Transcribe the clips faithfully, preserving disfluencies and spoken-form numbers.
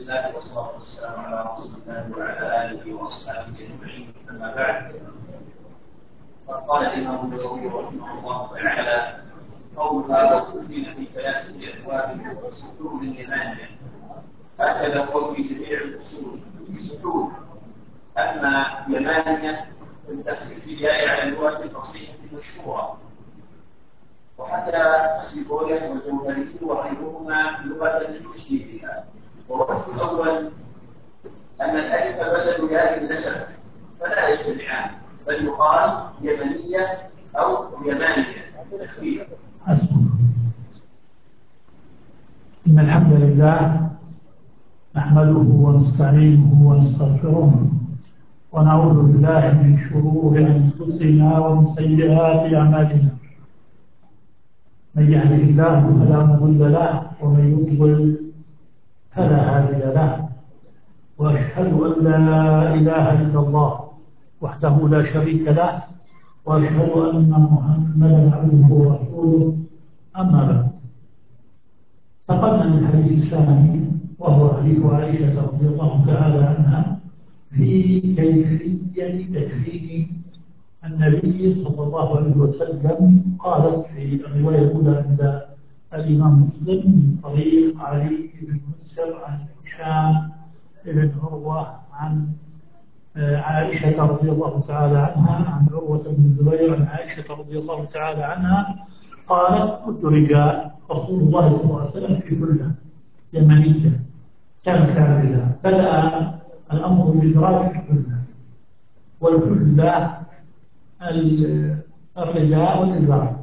الله والصلاة والسلام على رسول الله وعلى آله وأصحابه أجمعين، أما بعد. فقال الإمام النووي رحمه الله تعالى: قولها وكفن في ثلاثة أبواب وسطور يمانية. هكذا هو في جميع الأصول في سطور، أما يمانية بالتخفيف الياء على اللغة الفصيحة المشهورة، وحتى السيبويه والجوهري وغيرهما لغة في تشديدها. والوجه الأول أن الألف بدل ياء النسب فلا يجتمعان، بل يقال يمنية أو يمانية تخفيف. إن الحمد لله نحمده ونستعينه ونستغفره ونعوذ بالله من شرور أنفسنا ومن سيئات أعمالنا. من يهده الله فلا مضل له ومن يضلل فلا هادي له، وأشهد أن لا إله إلا الله وحده لا شريك له، وأشهد أن محمدا عبده ورسوله. أما بعد، تقدم الحديث الثاني وهو حديث عائشة رضي الله تعالى عنها في كيفية تكفين النبي صلى الله عليه وسلم. قالت في الرواية الأولى عند الإمام مسلم من طريق علي بن مسلم عن هشام بن عروة عن عائشة رضي الله تعالى عنها عن عروة بن الزبير عن عائشة رضي الله تعالى عنها قالت: كنت رجال رسول الله صلى الله عليه وسلم في كلها يمنية كان كاملة. بدأ الأمر بالإدراج في كلها، والكلة الرداء والإزار.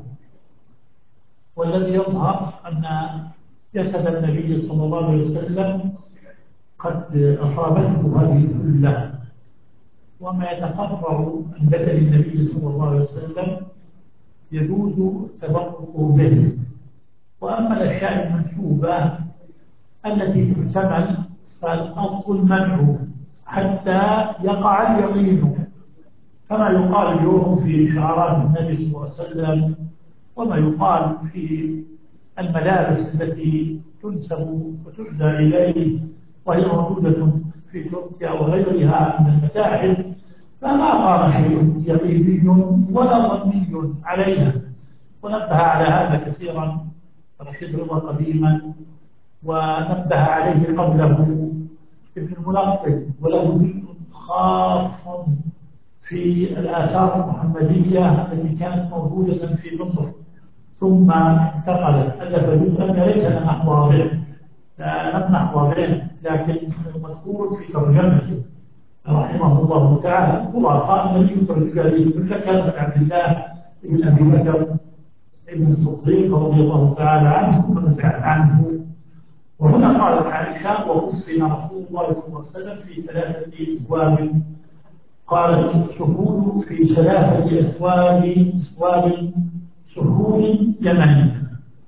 والذي يظهر أن جسد النبي صلى الله عليه وسلم قد أصابته هذه الكلة، وما يتفرع عن بدن النبي صلى الله عليه وسلم يجوز التبرك به. وأما الأشياء المنسوبة التي تحتمل فالأصل المنع حتى يقع اليقين، كما يقال اليوم في شعارات النبي صلى الله عليه وسلم، وما يقال في الملابس التي تنسب وتهدى إليه وهي موجودة في تركيا وغيرها من المتاحف، فما قام شيء يقيني ولا ظني عليها. ونبه على هذا كثيرا رشيد رضا قديما، ونبه عليه قبله ابن الملقن، وله جزء خاص في الآثار المحمدية التي كانت موجودة في مصر ثم انتقلت. ألف جزءا يا ريتنا نحظى به، لم نحظى به، لكن مذكور في ترجمته رحمه الله تعالى. خلاصة النبي صلى الله عليه وسلم كان عبد الله بن أبي بكر ابن الصديق رضي الله تعالى عنه ثم نزعت عنه. وهنا قالت عائشة: وكفن رسول الله صلى الله عليه وسلم في ثلاثة أسواب. قالت: سهول في ثلاثة أسواب أسواب سهول يمنية.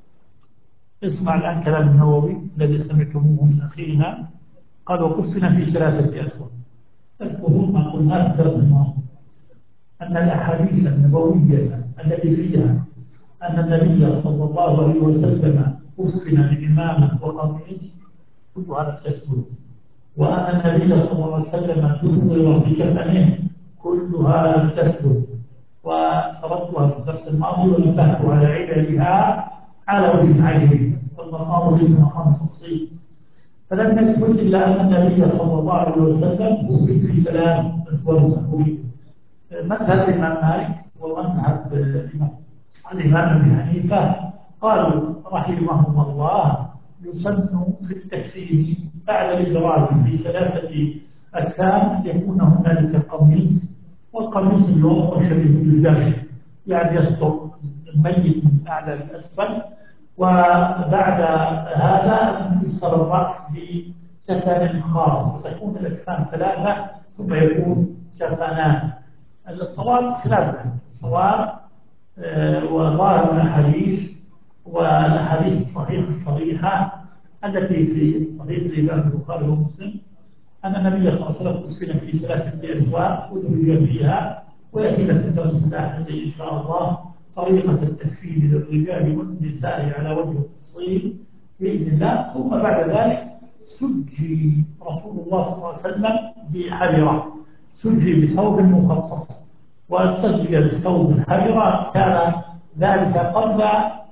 اسمع الآن كلام النووي الذي سمعتموه من أخينا. قال: وكفن في ثلاثة أسواب. تذكرون ما قلنا في الدرس الماضي أن الأحاديث النبوية التي فيها أن النبي صلى الله عليه وسلم كفن بإمامة وقميص كلها لم تثبت، وأن النبي صلى الله عليه وسلم دفن في كفنه كلها لم تثبت، وتركتها في الدرس الماضي ونبهت على عللها على وجه عجيب، والمقام ليس مقام تفصيل. فلم يثبت إلا أن النبي صلى الله عليه وسلم كفن في ثلاث أسوار سهولية. مذهب الإمام مالك ومذهب الإمام أبي حنيفة قالوا رحمهم الله: يسن في التكفين بعد الإدراج في ثلاثة أجسام يكون هنالك القميص، والقميص اليوم هو شبيه بالداش، يعني يستر الميت من أعلى لأسفل، وبعد هذا يكسر الرأس بكفن خاص، وتكون الأجسام ثلاثة ثم يكون كفنان. الصواب خلاف ذلك. الصواب آه وظاهر الأحاديث والأحاديث الصحيحة الصريحة التي في صحيح الإمام البخاري ومسلم أن النبي صلى الله عليه وسلم كفن في ثلاثة أسواق ودرج فيها، ويأتي في الدرس الآتي إن شاء الله طريقة التكفين للرجال والنساء على وجه التفصيل بإذن الله. ثم بعد ذلك سجي رسول الله صلى الله عليه وسلم بحريرة، سجي بثوب مخطط. والتسجية بثوب الحريرة كان ذلك قبل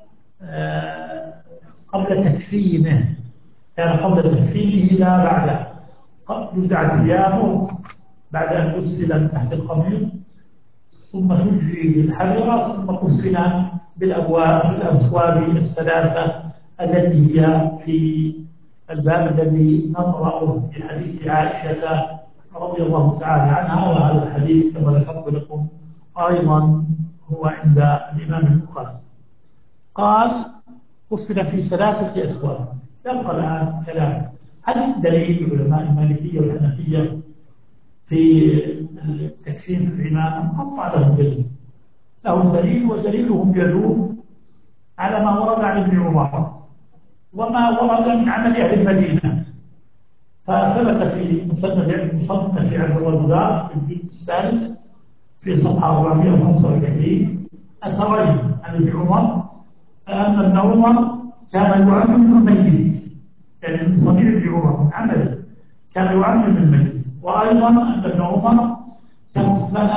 آه قبل تكفينه، كان قبل تكفينه لا بعده. نزع ثيابه بعد أن غسل من تحت القميص، ثم سجي بالحريرة، ثم كفن بالأبواب بالأبواب الثلاثة التي هي في الباب الذي نقرأه في حديث عائشة رضي الله تعالى عنها. وهذا الحديث كما ذكرت لكم أيضا هو عند الإمام البخاري. قال كفن في ثلاثة أثواب. يبقى الآن كلام: هل دليل علماء المالكية والحنفية في التكفين في العمامة؟ قطع له دليل، له دليل، ودليلهم يدور على ما ورد عن ابن عمر وما ورد من عمل أهل المدينة. فثبت في مسند مصنف في عبد الرزاق في الجزء الثالث في صفحة أربعمائة وخمسة وعشرين أثرين عن ابن عمر أن ابن عمر كان يعمم الميت، يعني من صنيع ابن عمر من عمله كان يعمم الميت. وأيضا أن ابن عمر كفن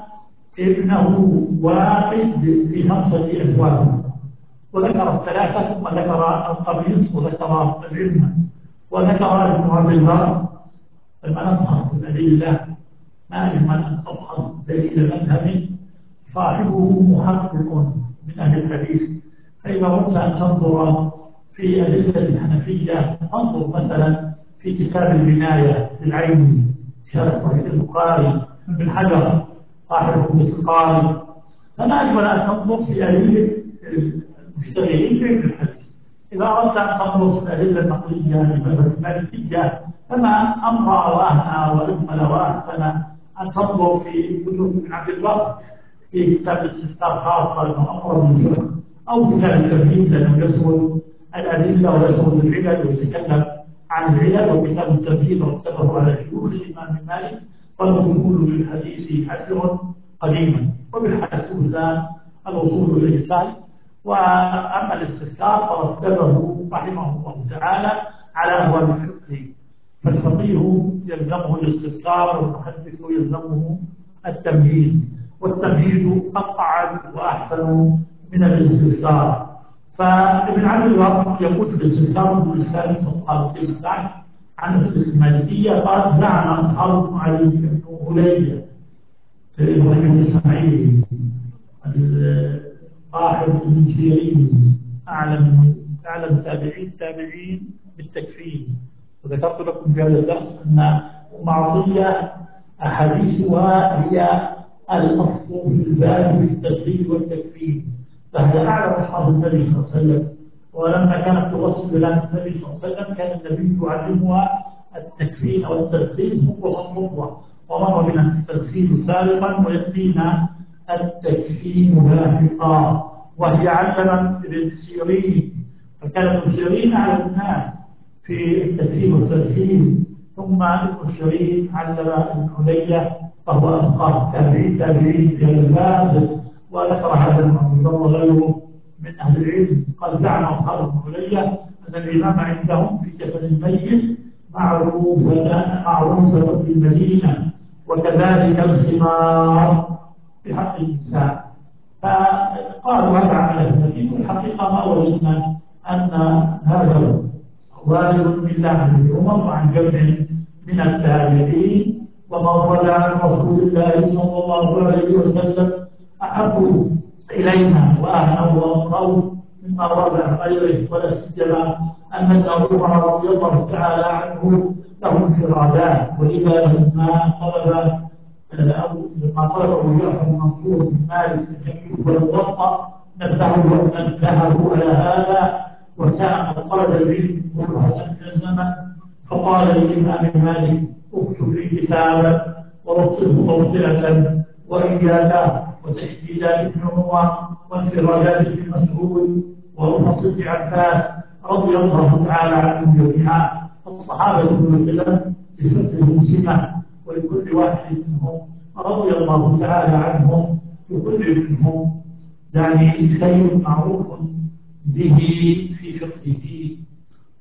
ابنه واحد في خمسة أثواب، وذكر الثلاثة ثم ذكر القميص وذكر العلم وذكر ابن عبد البر. لما نفحص الأدلة ما يجمع أن تفحص دليل مذهب صاحبه محقق من أهل الحديث. فإذا أردت أن تنظر في أدلة الحنفية انظر مثلا في كتاب البناية للعيني شرح صحيح البخاري بن حجر صاحب القاري. فما أجمل أن تنظر في أدلة المشتغلين في الحديث. إذا أردت أن تنظر في الأدلة النقلية لمذهب المالكية فما أمر وأهنى وأجمل وأحسن أن تنظر في كتب ابن عبد البر في كتاب الاستفتاء خاصة للأمر بالفقه، أو كتاب التمهيد لأنه يسرد الأدلة ويسرد العلل ويتكلم عن العلل. وكتاب التمهيد رتبه على شيوخ الإمام مالك والوصول للحديث حسر قديما، وبالحسب الآن الوصول للإنسان. وأما الاستذكار فرتبه رحمه الله تعالى على أبواب الفقه، فالفقيه يلزمه الاستذكار والمحدث يلزمه التمهيد، والتمهيد أقعد وأحسن من الاستذكار. فابن عبد البر يقول في الاستذكار باللسان صفحة مئتين وتسعة عن المالكية قال: زعم أصحاب بن علي بن هليلة إبراهيم الإسماعيلي صاحب ابن سيرين أعلم أعلم تابعين التابعين بالتكفير. وذكرت لكم في هذا الدرس أن معطية أحاديثها هي الأصل في الباب في التكفير والتكفير، فهي أعلم أصحاب النبي صلى الله عليه وسلم. ولما كانت تغسل بلاد النبي صلى الله عليه وسلم كان النبي يعلمها التكفين والتغسيل خطوة خطوة، ومر بنا التغسيل سابقا ويأتينا التكفين لاحقا. وهي علمت ابن سيرين، فكان ابن سيرين على الناس في التكفين والتغسيل، ثم ابن سيرين علم ابن علية فهو أصغر تابعين تابعين في هذا الباب. وذكر هذا ابن وغيره من أهل العلم. قال: زعم أصحاب ابن علية أن الإمام عندهم في كفن الميت معروفة معروفة في المدينة، وكذلك الخمار في حق النساء. فقالوا هذا على النبي، والحقيقة ما وجدنا أن هذا وارد إلا عن ابن عمر وعن جمع من التابعين. وما ورد عن رسول الله صلى الله عليه وسلم أحب إلينا وأهنوا وأمروا مما ورد عن غيره، ولا سيما أن ابن عمر رضي الله تعالى عنه له انفرادات. ولذا لما طلب أو لما طلب أبو جعفر منصور بن مالك أن يكتب والوطأ نبهه نبهه على هذا، وكان قد طلب العلم برهة من الزمن، فقال للإمام مالك: اكتب لي كتابا ورتبه توطئة، وإياك وتشديدات ابن عمر وانفرادات ابن مسعود ورخص ابن عباس رضي الله تعالى عنهم جميعا. الصحابة كلهم بصفتهم سمة، ولكل واحد منهم رضي الله تعالى عنهم، لكل منهم يعني شيء معروف به في فقهه.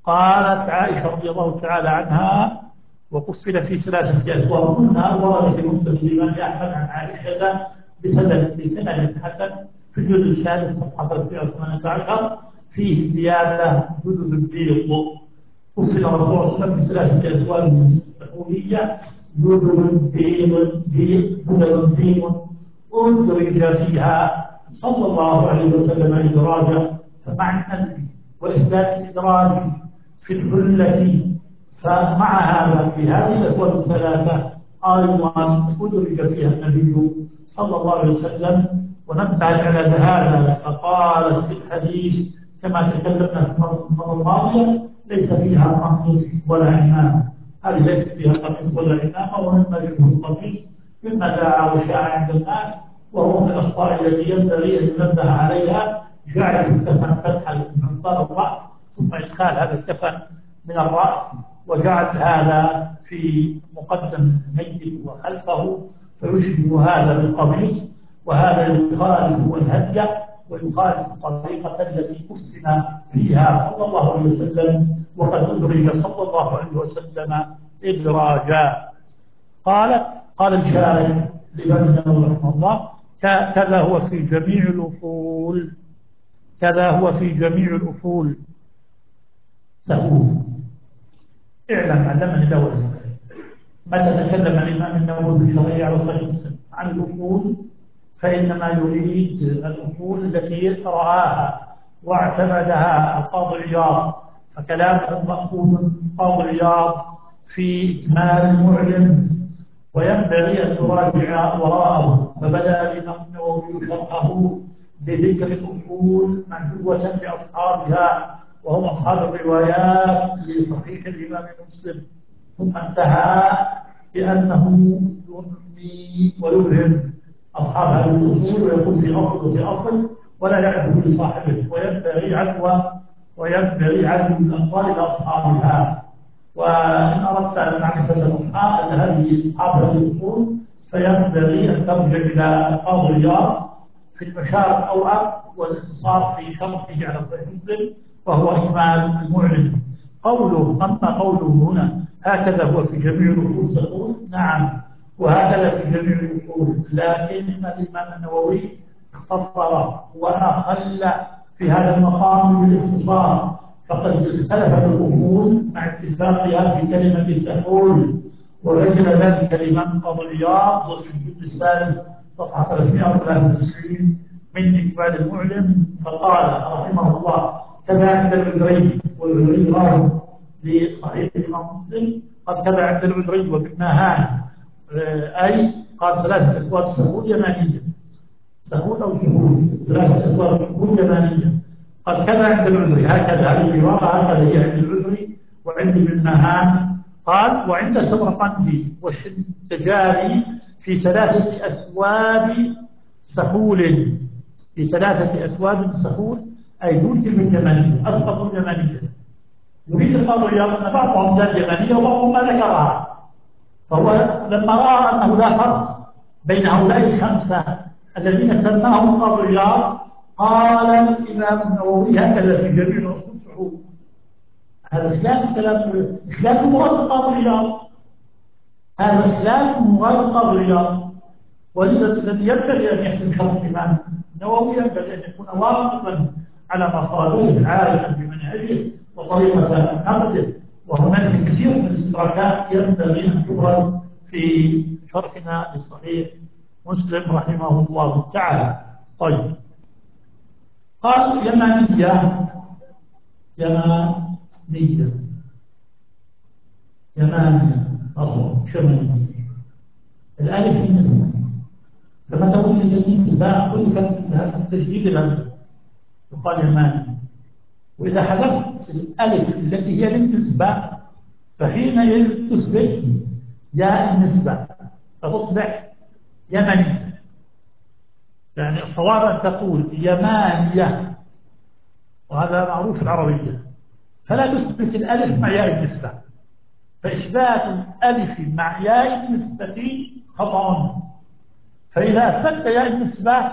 قالت عائشة رضي الله تعالى عنها: وكفل في ثلاثة أسواق. قلنا ورد في مسند الإمام أحمد عن عائشة بسند بسند حسن في الجزء الثالث صفحة ثلاثمائة وثمانية عشر فيه زيادة جزء البيض. كفل رسول الله صلى الله عليه وسلم بثلاثة أسواق سحورية جزء بيض جزء بيض أدرج فيها صلى الله عليه وسلم إدراجا. فمعنى الأذن وإثبات الإدراج في الحلة، فمع هذا في هذه الأسواق الثلاثة أيضا أدرج فيها النبي صلى الله عليه وسلم ونبهت على هذا، فقالت في الحديث كما تكلمنا في المرة الماضية: ليس فيها قميص ولا عمامة. هذه ليست فيها قميص ولا عمامة، ومما يشبه القميص مما دعا وشاع عند الناس، وهو من الأخطاء التي ينبغي أن ينبه عليها: جعل الكفن فتحا من طرف الرأس ثم إدخال هذا الكفن من الرأس، وجعل هذا في مقدم الميت وخلفه، فيشبه هذا بالقميص، وهذا يخالف الهدي ويخالف الطريقة التي أسلم فيها صلى الله عليه وسلم، وقد أدرج صلى الله عليه وسلم إدراجا. قالت قال الشارع لابن رحمه الله: كذا هو في جميع الأصول، كذا هو في جميع الأصول. سهول. اعلم علمني دور متى تكلم الإمام النووي في الشرعية على صحيح مسلم عن الأصول فإنما يريد الأصول التي رآها واعتمدها القاضي عياض، فكلامه مأخوذ من القاضي عياض في إكمال المعلم، وينبغي أن يراجع وراءه. فبدأ الإمام النووي شرحه بذكر الأصول منجوة لأصحابها وهم أصحاب الروايات لصحيح الإمام مسلم، ثم انتهى بأنه يرمي ويبهم أصحاب هذه الأصول ويقول في أصل وفي أصل ولا يعرف لصاحبه، وينبغي عدوى وينبغي عدو الأقوال إلى أصحابها. وإن أردت أن نعرف الأصحاب هذه أصحاب هذه الأصول فينبغي أن ترجع إلى القاضي عياض في المشارق الأوعى والاختصار في شرحه على صحيح مسلم، وهو إكمال المعلم. قوله أما قوله هنا هكذا هو في جميع الأصول تقول نعم، وهكذا في جميع الأصول، لكن الإمام النووي اختصر وأخل في هذا المقام بالاختصار، فقد اختلفت الأصول مع اتفاقها في كلمة السحول، وبين ذلك الإمام القاضي عياض في الجزء الثالث صفحة ثلاثمائة وثلاثة وتسعين من إكمال المعلم، فقال رحمه الله: كذا عند العذري، والعذري راوي لصحيح الإمام مسلم، قد كذا عند العذري وبالنهان، أي قال ثلاثة أسواق سهول يمانية، سهول أو شهول، ثلاثة أسواق سهول يمانية، قد كذا عند العذري، هكذا هذه العبارة هكذا هي عند العذري وعند بالنهان. قال: وعند سمرقندي والشنتجاري في ثلاثة أسواب سحول، في ثلاثة أسواب سحول، أي دون كلمة يمانية، أسقط اليمانية. يريد القاضي عياض أن بعضهم زاد يمانية وبعضهم ما ذكرها، فهو لما رأى أنه لا فرق بين هؤلاء الخمسة الذين سماهم القاضي عياض قال الإمام النووي: هكذا في جميع الأصول سحول. هذا خلاف كلام خلاف مراد القاضي عياض، هذا خلاف مراد القاضي عياض، والذي ينبغي أن يحسن شرح الإمام النووي ينبغي أن يكون واقفا على مصادره عارفا بمنهجه وطريقة نقده، وهناك كثير من الاستدراكات ينبغي أن تبرز في شرحنا لصحيح مسلم رحمه الله تعالى. طيب، قال: يمانية، يمانية، يمانية أصل شمالية. الآلف النسبة، لما تقول النسبة كل التجديد الأمر يقال يماني، وإذا حذفت الألف التي هي للنسبة فحينئذ تثبت ياء النسبة فتصبح يمنية. يعني الصواب أن تقول يمانية، وهذا معروف في العربية، فلا تثبت الألف مع ياء النسبة، فإثبات الألف مع ياء النسبة خطأ، فإذا أثبتت ياء النسبة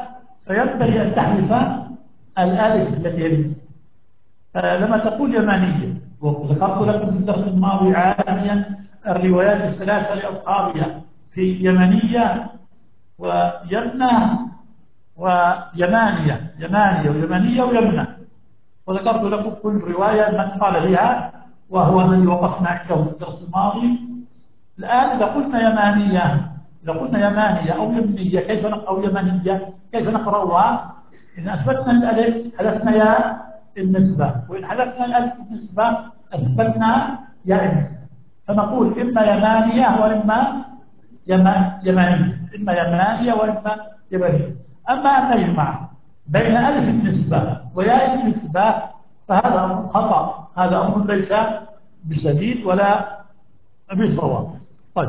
فينبغي أن تحذف الألف التي هي النسبة. لما تقول يمانية وذكرت لكم في الدرس الماضي عاليا الروايات الثلاثة لأصحابها في يمنية ويمنة ويمانية، يمانية ويمنية ويمنة، وذكرت لكم كل رواية من قال بها وهو الذي وقفنا عنده في الدرس الماضي. الآن إذا قلنا يمانية إذا قلنا يمانية أو يمنية كيف أو يمنية كيف نقرأها؟ إن أثبتنا الألف حذفنا يا النسبة، وإن حذفنا الألف النسبة أثبتنا يا النسبة، فنقول إما يمانية وإما يمانية، إما يمانية وإما يمانية. أما أن نجمع بين ألف النسبة وياء النسبة فهذا أمر خطأ، هذا أمر ليس بسديد ولا بصواب. طيب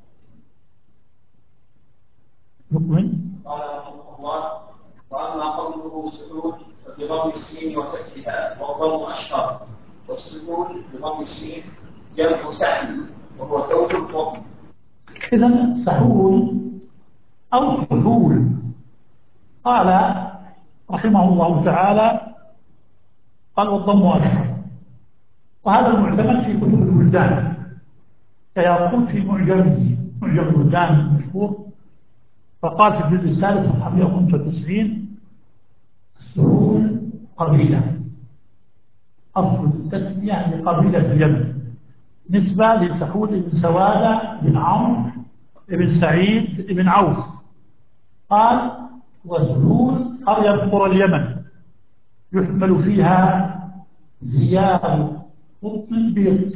نكمل. قال رحمه الله: واما قوله سكون فبضم السين وفتحها والضم اشهر، والسكون بضم السين جمع سهل وهو ثوب القطن. إذا سهول أو سهول. قال رحمه الله تعالى قال والضم أشهر، وهذا المعتمد في كتب البلدان كيقول في معجمه معجم البلدان المشهور، فقال في الجزء الثالث صفحة مئة وخمسة وتسعين: سهول قبيلة، أصل التسمية لقبيلة اليمن، نسبة لسهول بن سوادة بن عمرو بن سعيد بن عوف. قال وسهول قرية من قرى اليمن يحمل فيها ثياب قطن بيض،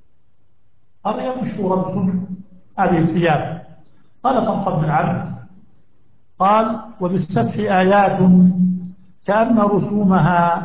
قرية مشهورة بصنع هذه الثياب. قال طلق بن العبد قال وبالسفح آيات كأن رسومها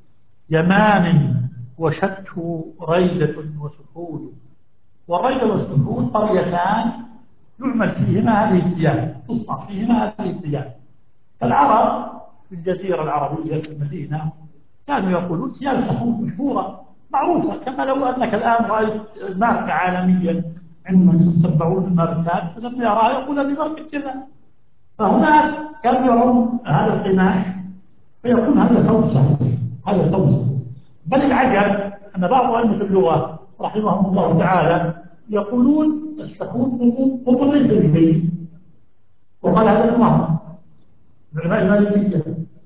يمان وشته ريدة وسحول. والريدة والسحول قريتان يعمل فيهما هذه الثياب، تصنع فيهما هذه الثياب. فالعرب في الجزيرة العربية في المدينة كانوا يقولون ثياب سحول مشهورة معروفة، كما لو أنك الآن رأيت ماركة عالميا عندما يتبعون الماركات فلما يراها يقول هذه ماركة كذا. فهناك كانوا يرون هذا القماش فيقول هذا ثوب سحول، هذا ثوب سحول. بل العجب أن بعض أئمة اللغة رحمهم الله تعالى يقولون السحول قطن ليس بجيد، وقال هذا المهم علماء المالكية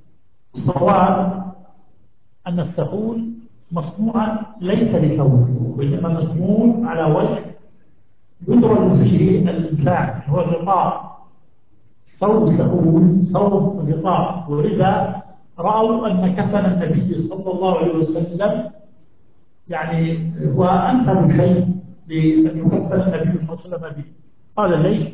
الصواب أن السحول مصنوعا ليس لثوب، وإنما مصنوع على وجه يدرج فيه الإنسان، هو الغطاء. ثوب سحول ثوب غطاء، ولذا رأوا أن كفن النبي صلى الله عليه وسلم يعني هو أنسب شيء لأن يكفن النبي صلى الله عليه وسلم به. قال ليش؟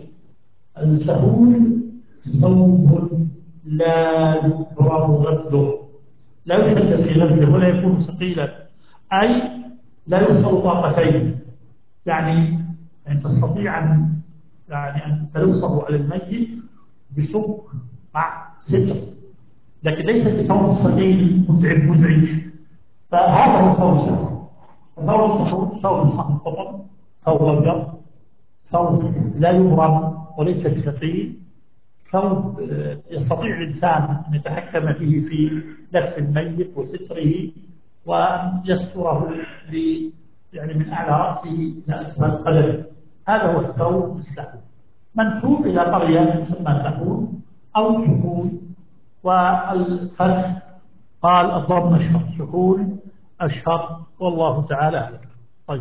السحول ثوب لا يكرم غسله، لا يشد في غسله ولا يكون ثقيلا، أي لا يوصل طاقتين، يعني أن تستطيع أن يعني أن تلصه على الميت بسك مع ستر، لكن ليس بثوب ثقيل متعب مزعج. فهذا هو ثوب السحول. ثوب السحول ثوب صحن قطن، ثوب أبيض، ثوب لا يبرم وليس بثقيل، ثوب يستطيع الإنسان أن يتحكم فيه في لف الميت وستره وأن يستره يعني من أعلى رأسه إلى أسفل قدمه. هذا هو الثوب السحول، منسوب إلى قرية تسمى سحول أو سحول. والفتح قال الضم أشهر، سحول أشهر، والله تعالى أعلم. طيب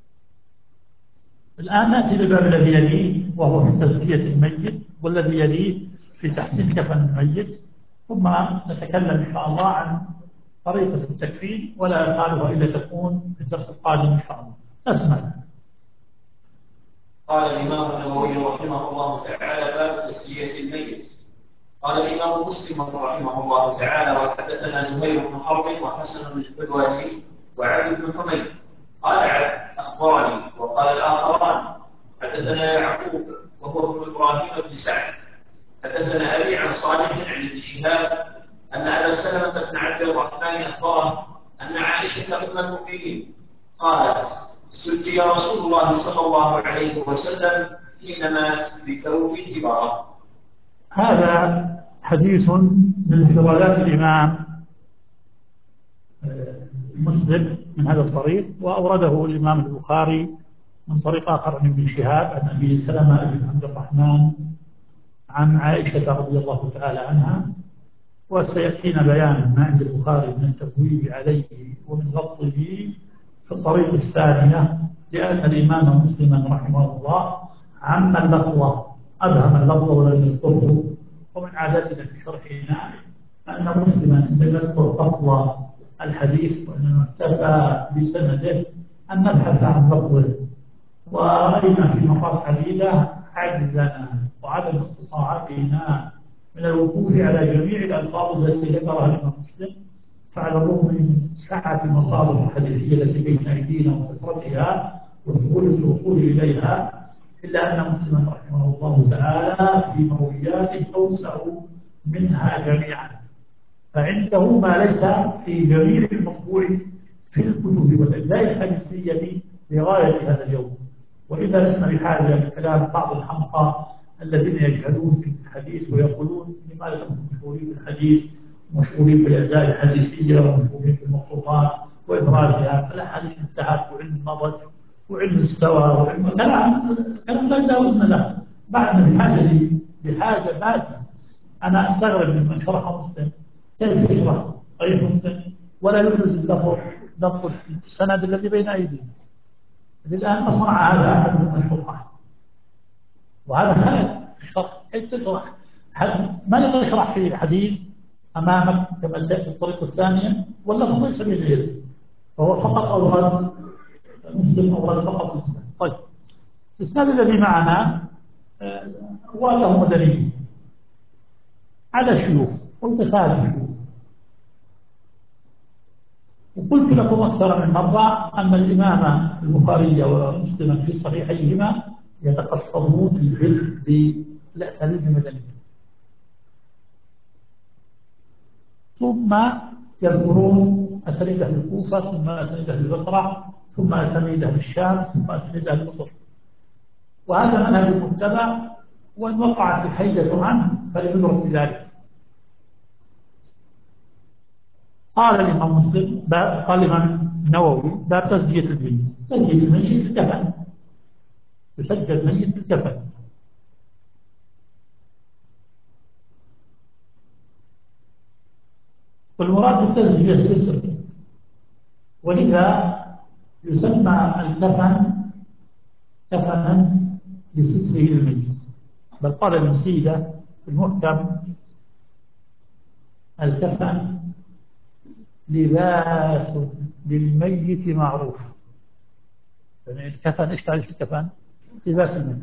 الآن نأتي للباب الذي يليه وهو في تزكية الميت، والذي يليه في تحسين كفن الميت، ثم نتكلم إن شاء الله عن طريقة التكفين، ولا أفعلها إلا تكون في الدرس القادم إن شاء الله. أسمع. قال الإمام النووي رحمه الله تعالى: باب تسلية الميت. قال الإمام مسلم رحمه الله تعالى: وحدثنا زهير بن حرب وحسن الحلواني وعبد بن حميد. قال عبد أخبرني، وقال الآخران حدثنا يعقوب وهو ابن إبراهيم بن سعد حدثنا أبي عن صالح عن ابن شهاب أن أبا سلمة بن عبد الرحمن أخبره أن عائشة أم المؤمنين قالت: سجي رسول الله صلى الله عليه وسلم حين مات بثوب إبرة. هذا حديث من انفرادات الإمام مسلم من هذا الطريق، وأورده الإمام البخاري من طريق آخر عن ابن شهاب عن أبي سلمة بن عبد الرحمن عن عائشة رضي الله تعالى عنها. وسيأتينا بيان ما عند البخاري من التبويب عليه ومن لفظه في الطريق الثانية، لأن الإمام مسلما رحمه الله عم اللفظ، أبهم اللفظ ولم يذكره. ومن عادتنا في شرحنا أن مسلما عندما يذكر لفظ الحديث وأنه اكتفى بسنده أن نبحث عن لفظه. ورأينا في نقاط عديدة عجزنا وعدم استطاعتنا من الوقوف على جميع الألفاظ التي ذكرها الإمام مسلم، فعلى الرغم من سعة المصادر الحديثية التي بين أيدينا وكثرتها وسهولة الوصول إليها، إلا أن مسلما رحمه الله تعالى في مروياته أوسع منها جميعا، فعنده ما ليس في جميع المطبوع في الكتب والأجزاء الحديثية لغاية هذا اليوم. وإذا لسنا بحاجة لكلام بعض الحمقى الذين يجهلون في الحديث ويقولون لماذا نحن مشهورين بالحديث ومشهورين بالأجزاء الحديثية ومشهورين بالمخطوطات وإدراجها، فالأحاديث انتهت وعلم نضج وعلم استوى وعلم كلام كلام لا يجاوزنا له. بعدنا بحاجة بحاجة باسمة. أنا أستغرب من شرح مسلم كيف يشرح صحيح مسلم ولا يبرز اللفظ لفظ السند الذي بين أيدينا. الآن أصنع هذا أحد من الشرح، وهذا خلل في الشرح. كيف تشرح؟ ما نقدر نشرح في الحديث أمامك كما سيأتي الطريقة الثانية واللفظ ليس بين يديه، فهو فقط أورد مسلم أورد فقط الإسناد. طيب الإسناد الذي معنا رواته مدنيين على شيوخ ومتساهل الشيوخ. وقلت لكم أكثر من مرة أن الإمام البخاري ومسلم في صحيحيهما يتقصدون الفقه بالأساليب المدنية، ثم يذكرون أسانيد أهل الكوفة، ثم أسانيد أهل البصرة، ثم أسانيد أهل الشام، ثم أسانيد أهل مصر. وهذا منهج المتبع، وإن وقعت الحيدة عنه فليدرك بذلك. قال الإمام مسلم قال الإمام النووي باب تسجية الميت. تسجية الميت بالكفن، يسجل الميت بالكفن. والمراد بالتسجية الستر، ولذا يسمى الكفن كفنا لستره الميت. بل قال ابن سيدة في المحكم الكفن لباس للميت معروف. يعني الكفن ايش تعرف الكفن؟ لباس الميت،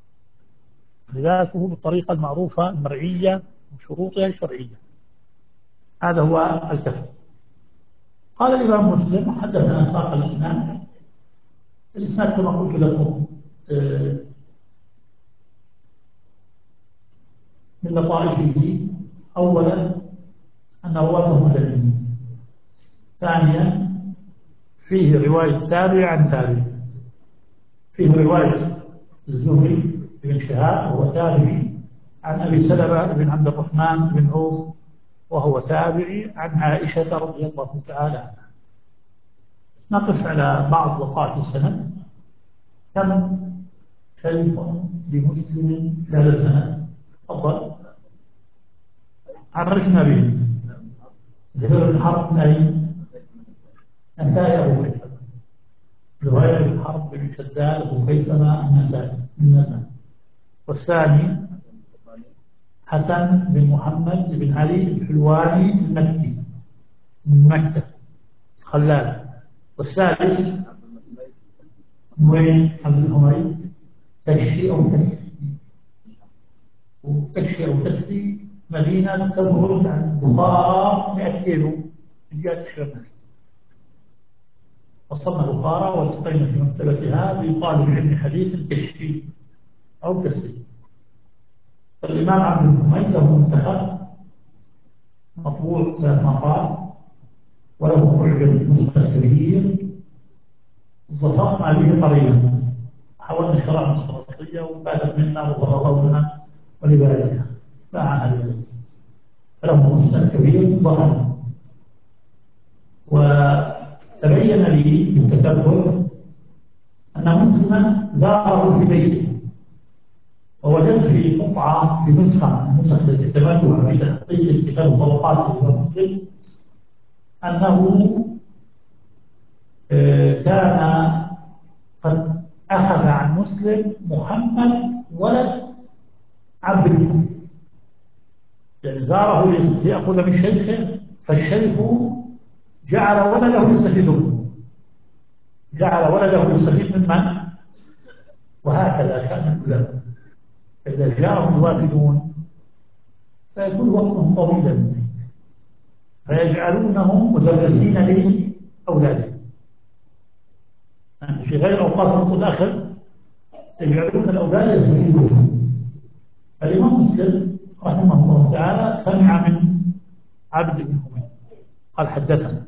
لباسه بالطريقة المعروفة المرعية وشروطها الشرعية، هذا هو الكفن. قال الإمام مسلم حدثنا إسحاق الإسناد. الإسناد كما قلت لكم من لطائفه أولا أن رواته مدنيين، ثانيا فيه رواية تابع عن تابع، فيه رواية الزهري بن شهاب وهو تابعي عن أبي سلمة بن عبد الرحمن بن عوف وهو تابعي عن عائشة رضي الله تعالى عنها. نقف على بعض وقائع السند. كم شيخ لمسلم هذا السند؟ تفضل. عرجنا به ذكر الحرب أي نسائي أبو خيثمة، رواية الحرب بن شداد أبو خيثمة النسائي النسائي. والثاني حسن بن محمد بن علي الحلواني المكي من مكة خلال. والثالث وين عبد الحميد تكشي أو كسي، وتكشي أو كسي مدينة تبعد عن بخارى مئة كيلو من جهة الشرق. وصلنا بخارى والتقينا في مكتبتها بيقال بعلم حديث الكشفي أو كسي. الإمام عبد الحميد له منتخب مطبوع ثلاث مرات وله معجم نسخة كبير ظفرنا به قريبا، حاولنا شرع مصرية وبعدت منا وغرضونا ولذلك باع هذا فله مسند كبير ضخم. تبين لي بالتتبع أن مسلما زاره في بيته، ووجدت في قطعة في نسخة من نسخ التي كتبتها في تحقيق الكتاب طبقات مسلم أنه كان قد أخذ عن مسلم محمد ولد عبد الله، يعني زاره ليأخذ من شيخه، فالشيخ جعل ولده يستفيد منه، جعل ولده يستفيد من من؟ وهكذا شأن العلماء، إذا جاءهم الوافدون فيكون وقتهم طويلا فيجعلونهم مدرسين لأولادهم، يعني في غير أوقات الأخذ يجعلون الأولاد يستفيدون. الإمام مسلم رحمه الله تعالى سمع من عبد بن حميد قال حدثنا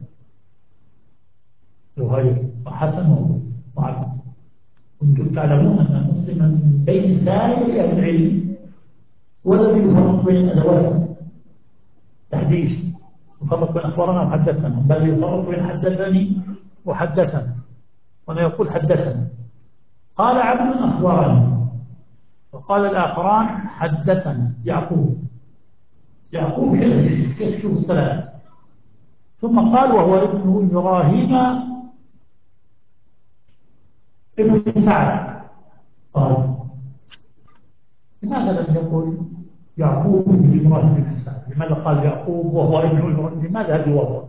زهير وحسن وعبد. كنتم تعلمون أن مسلما من بين سائر أهل العلم هو الذي يفرق بين أدوات تحديث، يفرق بين أخبارنا وحدثنا، بل يفرق بين حدثني وحدثنا، وأنا يقول حدثنا. قال عبد أخبرني، وقال الآخران حدثنا يعقوب، يعقوب شيخ شوف الثلاثة، ثم قال وهو ابن إبراهيم ابن سعد. قال لماذا لم يقل يعقوب بن إبراهيم بن سعد؟ لماذا قال يعقوب وهو ابن إبراهيم؟ لماذا هذه وهو؟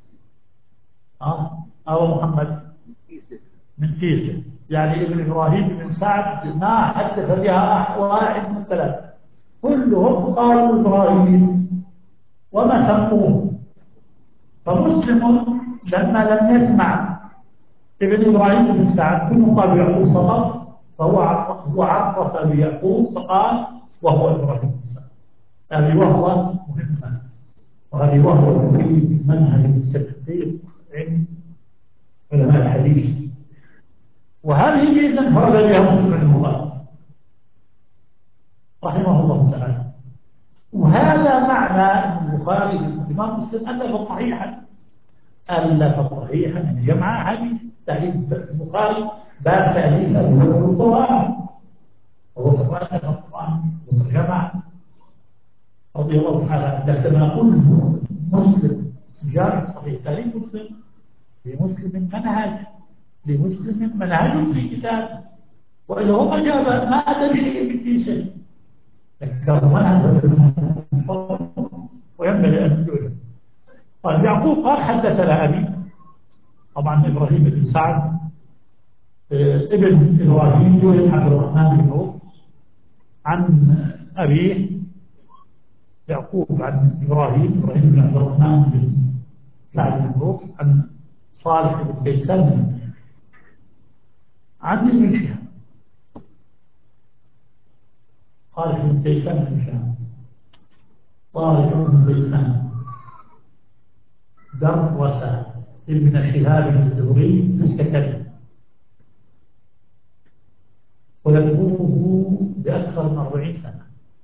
اه أو محمد من كيسة، يعني ابن إبراهيم بن سعد ما حدث بها واحد من الثلاثة، كلهم قالوا إبراهيم وما سموه. فمسلم لما لم يسمع ابن إبراهيم بن سعد كلهم قالوا يعقوب فقط، فهو هو عرف بيعقوب فقال وهو إبراهيم بن سعد. هذه وهو مهمة، وهذه وهو في منهج التصديق عند علماء الحديث، وهذه ميزة انفرد بها مسلم البخاري رحمه الله تعالى. وهذا معنى أن البخاري الإمام مسلم ألف صحيحا، ألف صحيحا يعني جمع حديث تأليف البخاري باب تأليف القرآن، وهو القرآن ألف القرآن وجمع رضي الله تعالى عنه. كما نقول مسلم جامع صحيح، تأليف مسلم لمسلم منهج، لمسلم منهج في كتاب، وإذا هو جاب ما أدري شيء من كيسه ذكر منهج وينبغي أن يعلم. قال يعقوب قال حدثنا أبي، طبعا إبراهيم بن سعد ابن إبراهيم بن عبد الرحمن بن عوف عن أبيه يعقوب عن إبراهيم إبراهيم بن عبد الرحمن بن سعد بن عوف عن صالح بن كيسان عن ابن شهاب. صالح بن كيسان بن شهاب، صالح بن كيسان درس ابن شهاب الزهري في الكتاب ويكتبه بأكثر من أربعين سنة،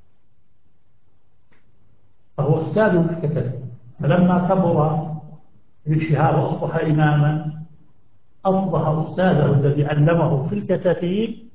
فهو أستاذه في الكتاب. فلما كبر ابن شهاب وأصبح إماما أصبح أستاذه الذي علمه في الكتاتيب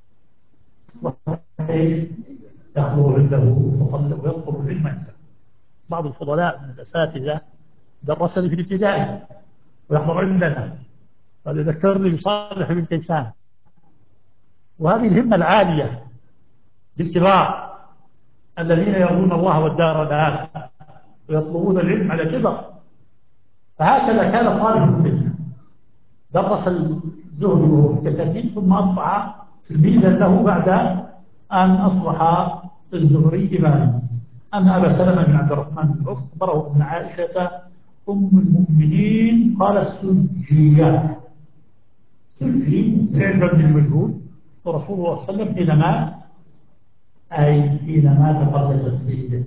يحضر عنده ويطلب العلم عنده. بعض الفضلاء من الأساتذة درسني في الابتدائي ويحضر عندنا، قال ذكرني بصالح بن كيسان. وهذه الهمة العالية للكبار الذين يرجون الله والدار الآخرة ويطلبون العلم على كبر، فهكذا كان صالح بن كيسان، درس الزهد وهو في الكتاتيب ثم أصبح تلميذا له بعد أن أصبح الزهري إماما. أن أبا سلمة بن عبد الرحمن بن عوف أخبره ابن عائشة أم المؤمنين قال سجيات، سجي فعل من المجهول، ورسول الله صلى الله عليه وسلم حين مات أي حين مات قبل تسليمه،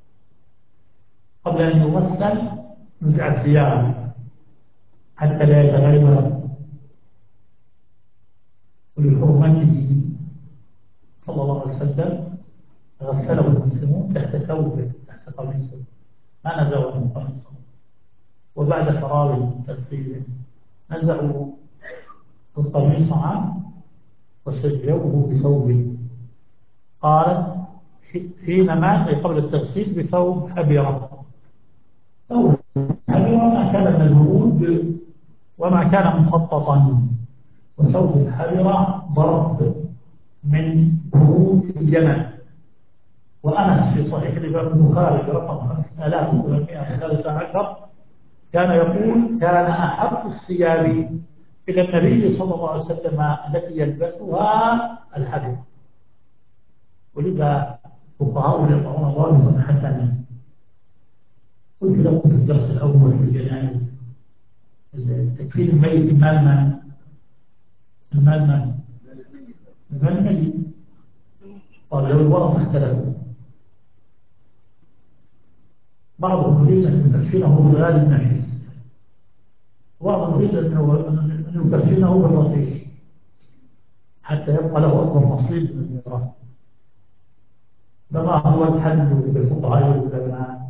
قبل أن يغسل نزع الثياب حتى لا يتغير، ولحرمته صلى الله عليه وسلم غسله المسلمون تحت ثوبه تحت قميصه، ما نزعوا من قميصه، وبعد فراغ من تغسيله نزعوا القميص عنه وشجوه بثوب. قالت حين مات قبل التغسيل بثوب حبرة. ثوب حبرة ما كان من الورود وما كان مخططا، وثوب حبرة ضرب من ورود اليمن. وأنس في صحيح الإمام البخاري رقم خمسة آلاف وثمانمائة وثلاثة عشر كان يقول: كان أحب الثياب إلى النبي صلى الله عليه وسلم التي يلبسها الحبر. ولذا فقهاء يضعون ضابطا حسنا. قلت لكم في الدرس الأول في الجنائز تكفير الميت المال من؟ المال من؟ المال الميت. قال لو الورثة اختلفوا، بعضهم يريد أن يكفنه بالغال النفيس، وبعضهم يريد أن يكفنه بالرخيص حتى يبقى له أكبر نصيب من الميراث. فما هو الحل للفقهاء والعلماء؟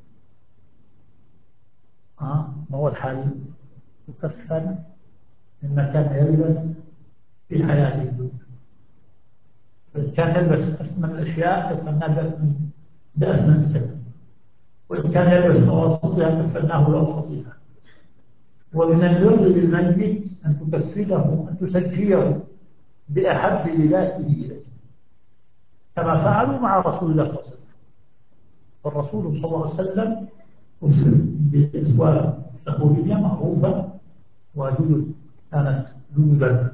ها ما هو الحل؟ يكفن مما كان يلبس في حياته. فإن كان يلبس أثمن الأشياء كفناه بأثمن بأثمن الكفن، وإن كان يلبس بأوسطها كفناه بأوسطها. ومن البر للميت أن تكفنه، أن تسجيه بأحب لباسه إليه، كما فعلوا مع رسول الله صلى الله عليه وسلم. والرسول صلى الله عليه وسلم أسلم بأسواب ثقورية معروفة وجدد، كانت جددا،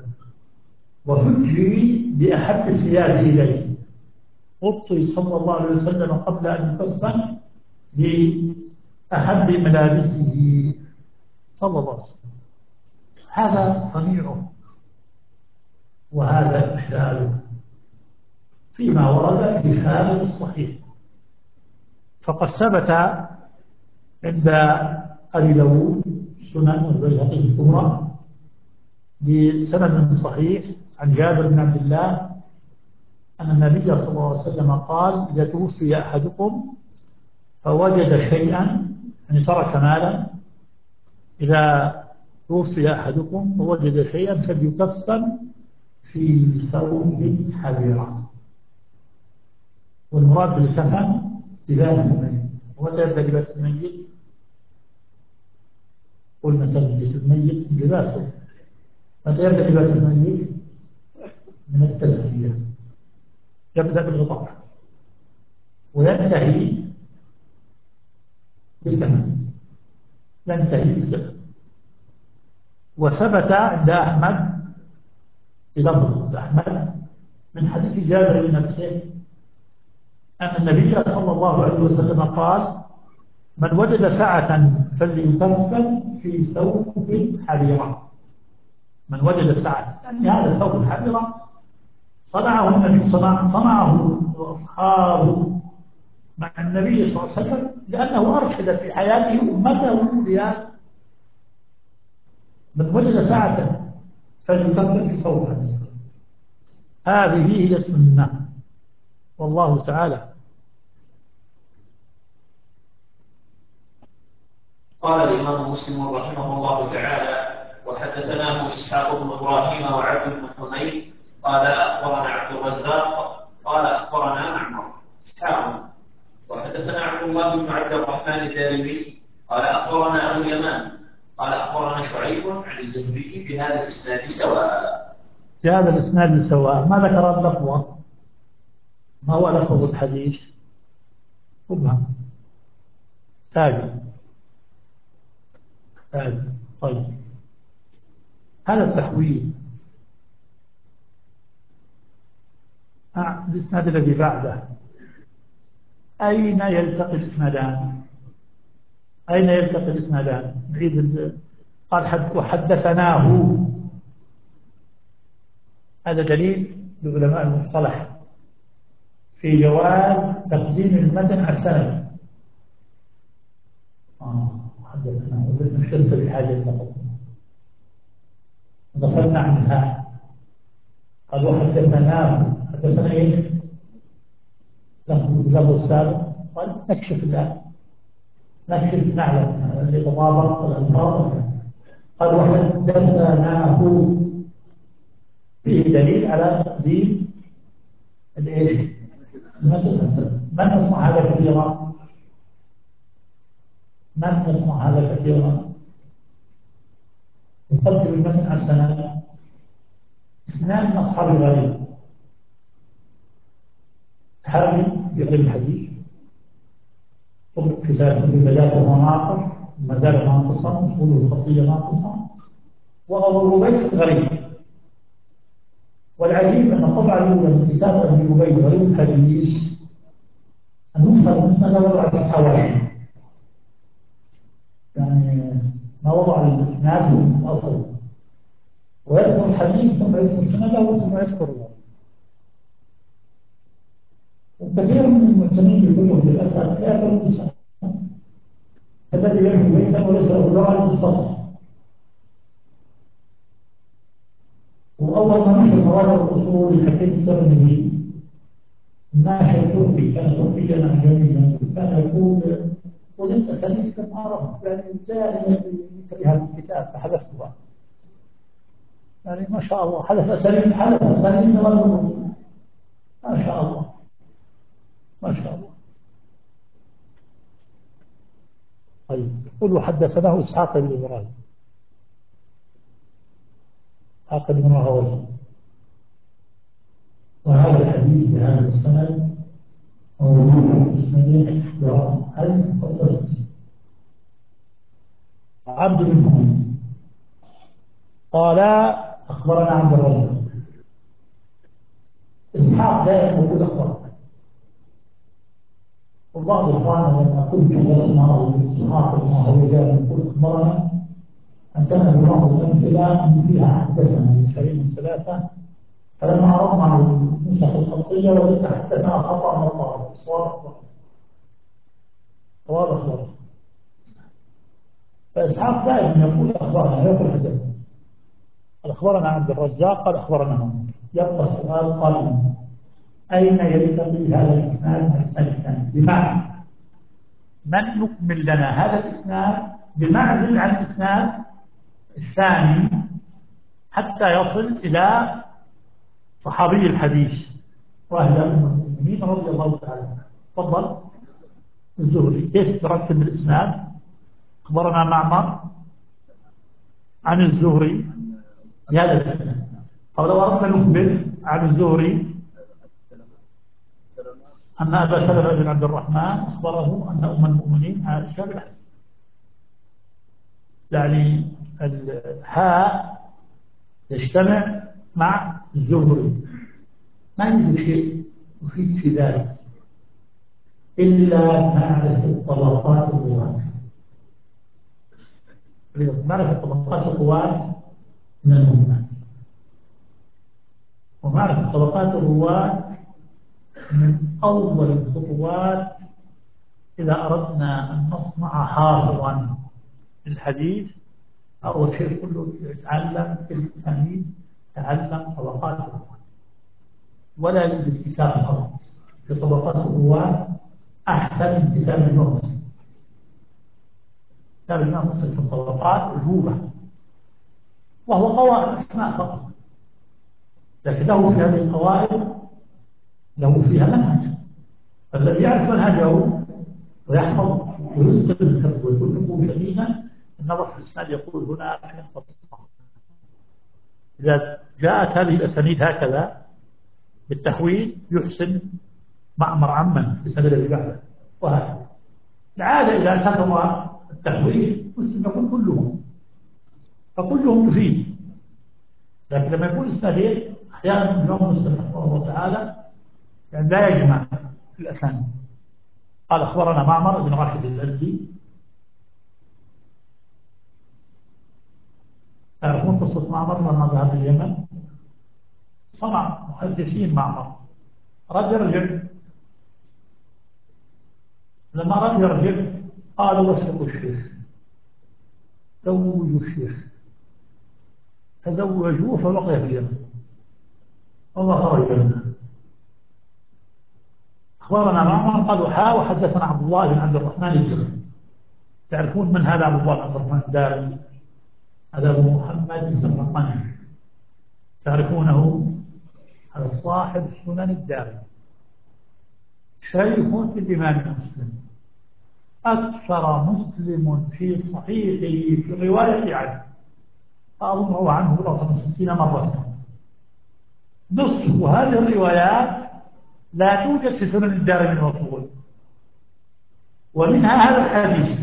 وفجي بأحب الثياب إليه. غطي صلى الله عليه وسلم قبل أن يكفن بأحب ملابسه صلى الله عليه وسلم. هذا صنيعه وهذا إرشاده فيما ورد في خارج الصحيح. فقد ثبت عند أبي داود سنن والبيهقي الكبرى بسند صحيح عن جابر بن عبد الله أن النبي صلى الله عليه وسلم قال: إذا توفي أحدكم فوجد شيئا، يعني ترك مالا، إذا توفي أحدكم فوجد شيئا فليكفن في ثوب حبيرة. والمراد بالكفن لباس الميت. ومتى يبدأ لباس الميت؟ قلنا تلبس الميت لباسه. متى يبدأ لباس الميت؟ من التزكية، يبدأ بالغطاء وينتهي بالكفن، ينتهي بالكفن. وثبت عند أحمد في لفظ أحمد من حديث جابر نفسه أن النبي صلى الله عليه وسلم قال: من وجد سعة فليكفن في ثوب حريرة. من وجد سعة، يعني هذا ثوب الحريرة صنعه النبي صنع صنعه أصحابه مع النبي صلى الله عليه وسلم لأنه أرشد في حياته أمته بها. من وجد سعة فليكفن في ثوب حريرة. هذه هي السنة، والله تعالى. قال الإمام مسلم رحمه الله تعالى: وحدثناه إسحاق بن إبراهيم وعبد بن حميد قال أخبرنا عبد الرزاق قال أخبرنا معمر حاء. وحدثنا عبد الله بن عبد الرحمن الدارمي قال أخبرنا أبو اليمان قال أخبرنا شعيب عن الزهري بهذا الإسناد سواء. بهذا الإسناد سواء. ما ذكر اللفظ؟ ما هو لفظ الحديث؟ مبهم ثابت ثابت. طيب، هذا التحويل آه، الإسناد الذي بعده أين يلتقي الإسنادان؟ أين يلتقي الإسنادان؟ نعيد. قال حد وحدثناه، هذا دليل لعلماء المصطلح في جواز تقديم المتن على السند. آه حدثناه نشرت بحاجة اللفظ، غفلنا عنها. قال وحدثناه، حدثنا ايش؟ لفظ السابق. قال نكشف الآن، نكشف نعلم اللي تطابق الألفاظ. قال وحدثناه، فيه دليل على تقديم الايش؟ المتن السند. من يصنع هذا كثيرا؟ من يصنع هذا كثيرا؟ يقدم المتن على السند. اثنان من اصحاب الغريب، صحابي يغرب الحديث، طبق كتابه في بدايته وهو ناقص، ما زال ناقصا، وصوله الخطيه ناقصا، وابو عبيد غريب. والعجيب ان طبعا من كتاب ابي عبيد غريب الحديث النسخه المسنده وضعت الحواشي، يعني ما وضع الاسناد في الاصل، ويذكر الحديث ثم يذكر السند ثم يذكر الله. وكثير من المعتنين بالكتب للاسف لا يذكر السند الذي يبني بيتا وليس له درايه السطح. واول ما نشر مراجع الاصول الحكيم الترمذي، الناشر التركي كان تركيا اعجميا، كان يقول وجدت اسانيد لم اعرف يعني جاريه في هذا الكتاب فحذفتها. يعني ما شاء الله حدث اسانيد، حدث اسانيد ما شاء الله ما شاء الله. طيب يقول وحدثناه اسحاق بن ابراهيم، اسحاق بن راهويه، وهذا الحديث بهذا السند موجود في المسندين رقم ألف وثلاثين. عبد بن حميد قال اخبرنا عبد الرزاق. اسحاق دائما يقول اخبرنا، وبعض اخواننا لما كنت يسمع اسحاق بن راهويه دائما يقول اخبرنا، انتهى ببعض الامثله من فيها حدثنا لشريك ثلاثه، فلما عرضنا النسخ الخطيه وجدنا حدثنا خطا من الطالب، صواب اخبرنا صواب اخبرنا. فاسحاق دائما يقول اخبرنا يقول حدثنا. اخبرنا عبد الرزاق قال اخبرنا هم. يبقى السؤال قائما، اين يلتقي هذا الاسناد مع الاسناد الثاني؟ بمعنى من يكمل لنا هذا الاسناد بمعزل عن الاسناد الثاني حتى يصل الى صحابي الحديث واهل المؤمنين رضي الله تعالى عنه. تفضل. الزهري كيف ترتب الاسناد؟ اخبرنا معمر عن الزهري بهذا الاسناد. طب لو اردنا نخبر عن الزهري ان ابا سلمه بن عبد الرحمن اخبره ان ام المؤمنين عائشه بالحديث، يعني الحاء يجتمع مع الزهري، ما يوجد شيء يفيد في ذلك الا معرفه طبقات الرواه. معرفه طبقات الرواه من المهمات، ومعرفه طبقات الرواه من اول الخطوات اذا اردنا ان نصنع حافظا للحديث. اول شيء كله يتعلم في الاسانيد، تعلم طبقات الرواه، ولا يوجد كتاب خاص في طبقات الرواه احسن من كتاب الامام مسلم. كتاب الامام مسلم في الطبقات عجوبه، وهو قواعد اسماء فقط، لكن له في هذه القواعد له فيها منهج. فالذي يعرف منهجه ويحفظ ويتقن الحفظ ويكون حفظه شديدا، النظر في الاسناد يقول هنا فين خطأ. اذا جاءت هذه الاسانيد هكذا بالتحويل يحسن معمر عمن في السنه الذي بعده، وهكذا. العاده اذا انتظر التحويل مسلم يقول كلهم، فكلهم تفيد. لكن لما يكون السنتين احيانا الامام مسلم رحمه الله تعالى يعني لا يجمع في الاسانيد. قال اخبرنا معمر بن راشد الازدي، تعرفون قصه معمر لما ذهب اليمن؟ صنع محدثين معمر، رد يرجع، لما رد يرجع قالوا وثقوا الشيخ، زوجوا الشيخ، تزوجوه فبقي في اليمن وما خرج منها. اخبرنا معمر قالوا حا وحدثنا عبد الله بن عبد الرحمن الدارمي. تعرفون من هذا عبد الله بن عبد الرحمن الدارمي؟ هذا أبو محمد السمرقندي، تعرفونه؟ هذا صاحب سنن الدارمي، شيخ الإمام مسلم، أكثر مسلم في صحيحه في الرواية عنه، أظنه عنه رقم ستين مرة. نصف هذه الروايات لا توجد في سنن الدارمي المطبوع، ومنها هذا الحديث.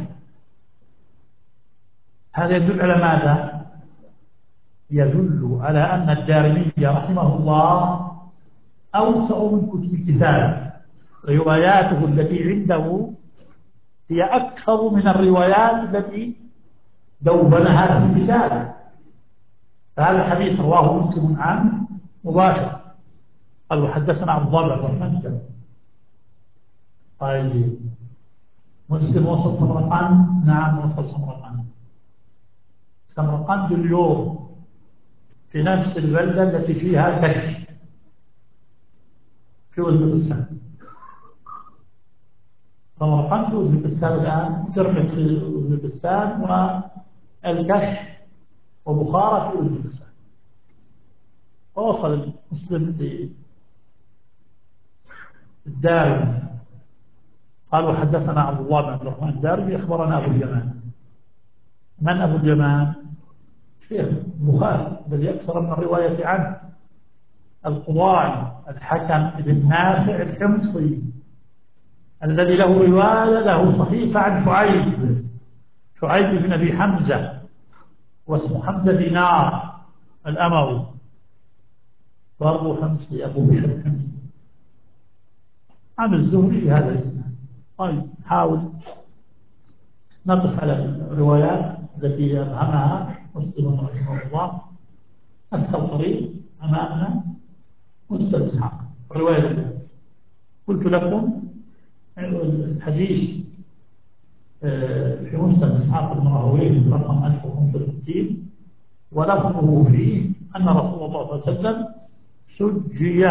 هذا يدل على ماذا؟ يدل على أن الدارمي رحمه الله أوسع من كتب الكتاب، رواياته التي عنده هي أكثر من الروايات التي دونها في الكتاب. فهذا الحديث رواه مسلم عنه مباشر، قال وحدثنا عبد الله بن الرحمن. طيب مسلم وصل سمرقند؟ نعم وصل سمرقند. سمرقند اليوم في نفس البلدة التي فيها كش في أوزبكستان. سمرقند في أوزبكستان الآن، ترمز في أوزبكستان، والكش وبخارى في أوزبكستان. ووصل المسلم للدارمي قال وحدثنا عبد الله بن عبد الرحمن الدارمي أخبرنا أبو اليمان. من أبو اليمان؟ شيخ البخاري الذي أكثر من الرواية عنه، القضاعي الحكم بن نافع الحمصي، الذي له رواية له صحيفة عن شعيب، شعيب بن أبي حمزة، واسمه حمزة دينار الأموي، برضه حمصي أبو بشر الحمصي، عن الزهري بهذا الاسم. طيب حاول نقف على الروايات التي أبهمها مسلم رحمه الله. أسهل طريق أمامنا مسند إسحاق، الرواية الأولى. قلت لكم الحديث في مسند إسحاق بن راهويه رقم ألف وخمسة وستين، ولفظه فيه أن رسول الله صلى الله عليه وسلم سجي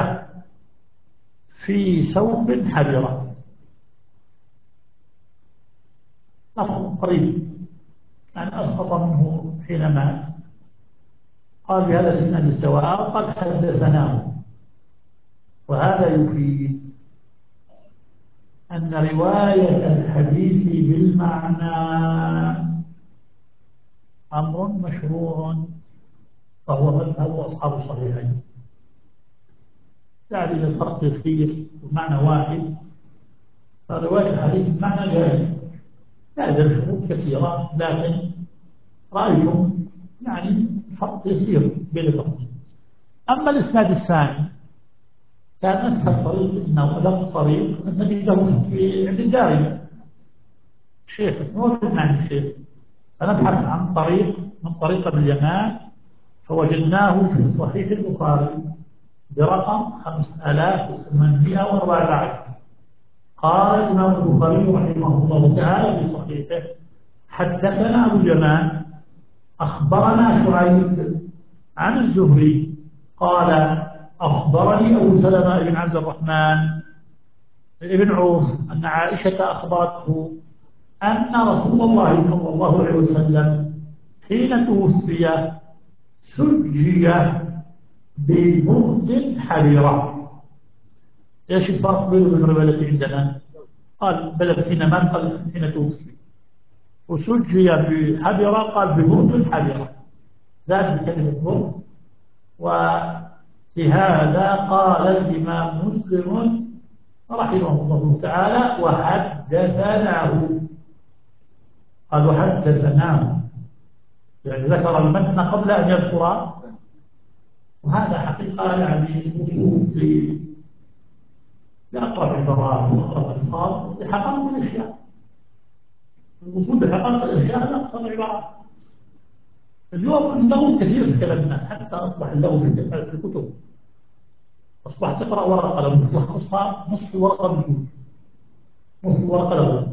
في ثوب حبرة. لفظ قريب، يعني أسقط منه حين مات. قال بهذا الإسناد السواء قد حدثناه. وهذا يفيد أن رواية الحديث بالمعنى أمر مشروع، فهو مذهب أصحاب الصحيحين. يعني إذا الفرق يصير بمعنى واحد، فرواية الحديث بالمعنى جائز، لا يزال شروط كثيرة، لكن رأيكم يعني فرق يسير بين الفرقين. أما الإسناد الثاني كان أسهل طريق إنه أدق طريق أن نجده في عند الدارمي الشيخ، هو معنى الشيخ. فنبحث عن طريق من طريق ابن اليمان، فوجدناه في صحيح البخاري برقم خمسة آلاف وثمانمائة وأربعة عشر. قال الإمام البخاري رحمه الله تعالى في صحيحه: حدثنا أبو اليمان أخبرنا شعيب عن الزهري قال أخبرني أبو سلمة بن عبد الرحمن بن عوف أن عائشة أخبرته أن رسول الله صلى الله عليه وسلم حين توفي سجي ببرد حريرة. ايش الفرق بينه وبين الرواية التي عندنا؟ قال بل حين مات، قال حين توفي، وسجي بحبرة قال ببرد حريرة، زاد بكلمة برد. ولهذا قال الإمام مسلم رحمه الله تعالى وحدثناه، قال وحدثناه، يعني ذكر المتن قبل أن يذكر. وهذا حقيقة يعني وصول لأقرب العبارات وأقرب الألفاظ لحقائق الأشياء. الوصول بحقائق الأشياء هذا أقصر العبارات. اليوم اللغو كثير في كلام الناس، حتى أصبح اللغو في الكتب، أصبح تقرأ ورقة لو تلخصها نصف ورقة بجوز، نصف ورقة لغو.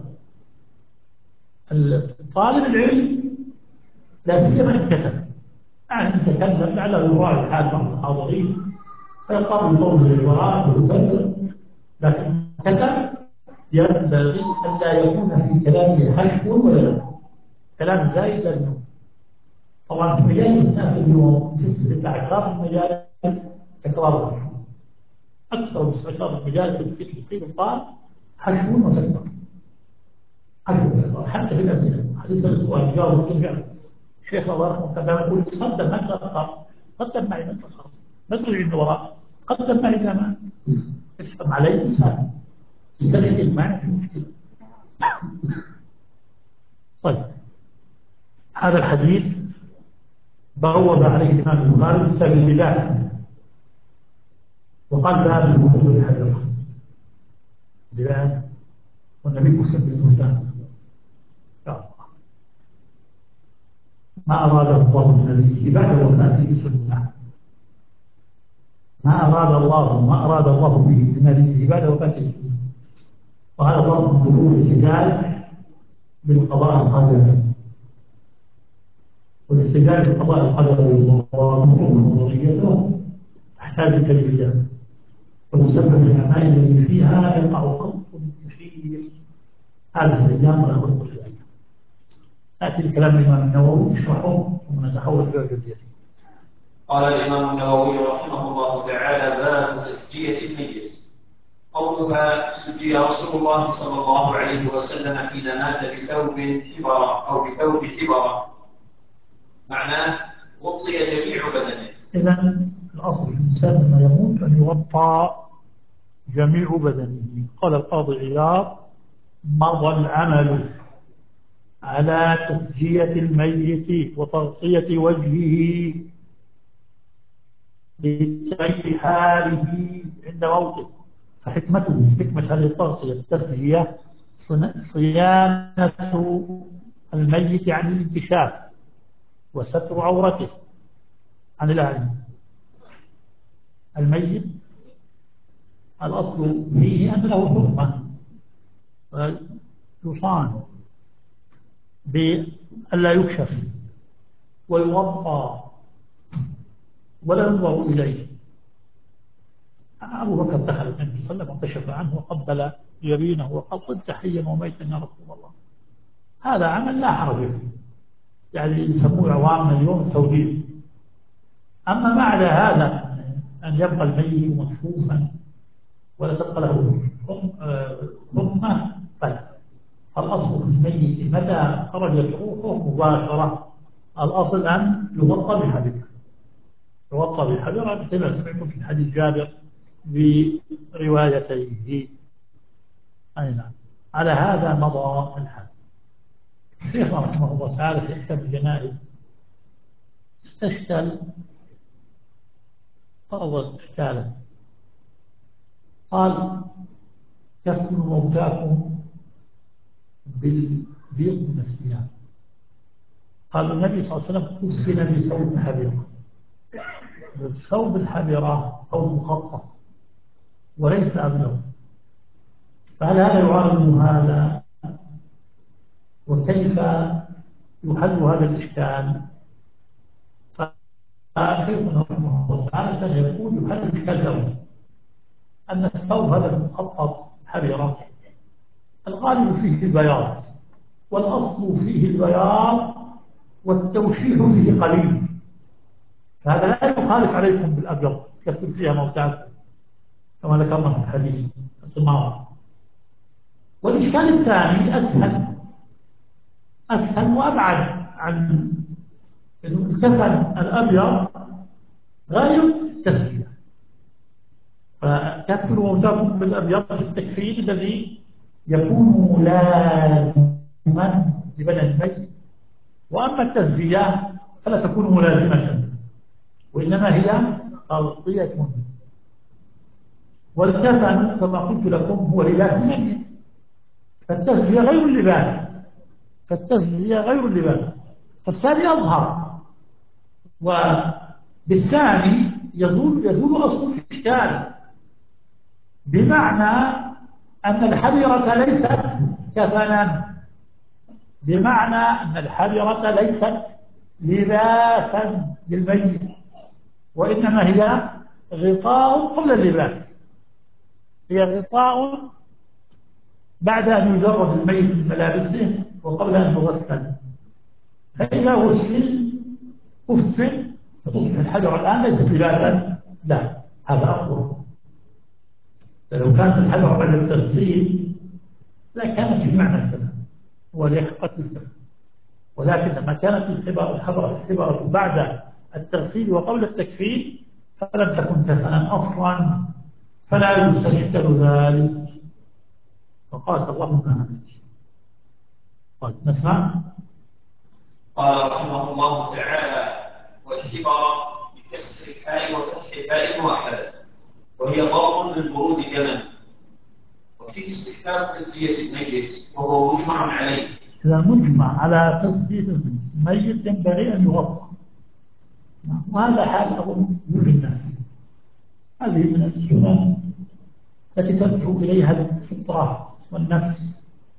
طالب العلم لا سيما إن كتب، يعني يتكلم لعله يراعي حال بعض الحاضرين فيقرر طول العبارات ويكرر، لكن كتب ينبغي ألا يكون في كلامه حشو ولا كلام زائد لأنه طبعا في مجالس الناس اليوم سلسلة الأعشار المجالس تكرارها أكثر مستشار المجالس التي تقيم الطالب حشو وتكرار حشو وتكرار حتى في الأسئلة حديث السؤال جاوب وترجع الشيخ الله يرحمه كان يقول تقدم ما تأخر قدم معي ما تأخر ما ترجع من وراء قدم معي زمان اسلم علي إنسان تدخل معي في مشكلة. طيب هذا الحديث بوب عليه الإمام البخاري بكتاب اللباس وقال باب الوضوء بالحجر لباس والنبي مسلم بالبهتان يا الله ما أراد الله من نبيه بعد وفاته سنة ما أراد الله ما أراد الله به من نبيه بعد وفاته سنة وهذا فرق وضوء الاحتجاج بالقضاء القدري والاحتجاج بالقضاء القدري وضروريته تحتاج تجربة وتسبب الأعمال التي فيها يقع خلط كثير هذه الأيام ولا خلق الأيام. نأتي لكلام الإمام النووي نشرحه ونتحول إلى الجزئية. قال الإمام النووي رحمه الله تعالى: باب تسجية الميت. قولها سجي رسول الله صلى الله عليه وسلم حين مات بثوب حبرة أو بثوب حبرة، معناه غطي جميع بدنه. إذا الأصل الإنسان لما يموت أن يغطى جميع بدنه. قال القاضي عياض: مضى العمل على تسجية الميت وتغطية وجهه لتغيير حاله عند موته. فحكمته حكمة هذه التغطية التسجية صيانة الميت عن الانكشاف وستر عورته عن الأعين. الميت الأصل فيه أن له حكمة يصان بألا يكشف ويغطى ولا ينظر إليه. أبو بكر دخل النبي صلى الله عليه وسلم وكشف عنه وقبل يمينه وقال: قلت حيا وميتا يا رسول الله. هذا عمل لا حرج فيه، يعني يسموه عوامنا اليوم توجيه. أما بعد هذا أن يبقى الميت مكشوفا ولا تبقى له حكمة فلا. الأصل في الميت متى خرجت روحه مباشرة الأصل أن يغطى بحبل يغطى بحبل مثل ما سمعتم في حديث جابر بروايتيه. أي نعم. على هذا مضى الحال. الشيخ رحمه الله تعالى في كتاب الجنائز استشكل فرض إشكالا، قال: كسر موتاكم بالبيض من الثياب. قال النبي صلى الله عليه وسلم: كفن بثوب حبيرة. الثوب الحبيرة ثوب مخطط وليس أبيض، فهل هذا يعارض هذا؟ وكيف يحل هذا الإشكال؟ فشيخنا رحمه الله تعالى كان يقول: يحل الإشكال الأول أن الثوب هذا المخطط حبيرة الغالب فيه البياض، والأصل فيه البياض والتوشيح فيه قليل، فهذا لا يخالف عليكم بالأبيض كسر فيها موتاكم كما ذكرنا في الحديث الطمارة. والإشكال الثاني أسهل أسهل وأبعد عن الكفن الأبيض غير التسجية. فكسر موتاكم بالأبيض في التكفير الذي يكون لازما لبدن الميت، وأما التسجية فلا تكون ملازمة وإنما هي تغطية. والكفن كما قلت لكم هو لباس الميت، فالتسجية غير اللباس فالتسجية غير اللباس فالثاني أظهر، وبالثاني يزول يزول أصل الإشكال، بمعنى أن الحبيرة ليست كفنا، بمعنى أن الحبيرة ليست لباسا للميت، وإنما هي غطاء قبل اللباس، هي غطاء بعد أن يجرد الميت من ملابسه وقبل أن يغسل. فإذا غسل أف فتصبح الحجر الآن ليس لباسا، لا هذا أقوى. فلو كانت الحجر بعد التغسيل لكانت في معنى الكفن وليحقة الكفن، ولكن لما كانت الحبر الحبر الحبر بعد التغسيل وقبل التكفين فلم تكن كفنا أصلا، فلا يستشكل ذلك. فقال اللهم آمين. طيب نسمع. قال رحمه الله تعالى: والحبر بكسر الحاء وفتح الباء واحدة، وهي ضرب للبرود دما، وفيه استحباب تزكية الميت وهو مجمع عليه. إذا مجمع على تزكية الميت ينبغي أن يغطى، وهذا حال أظن كل الناس. هذه من السنن التي تدعو إليها الفطرة والنفس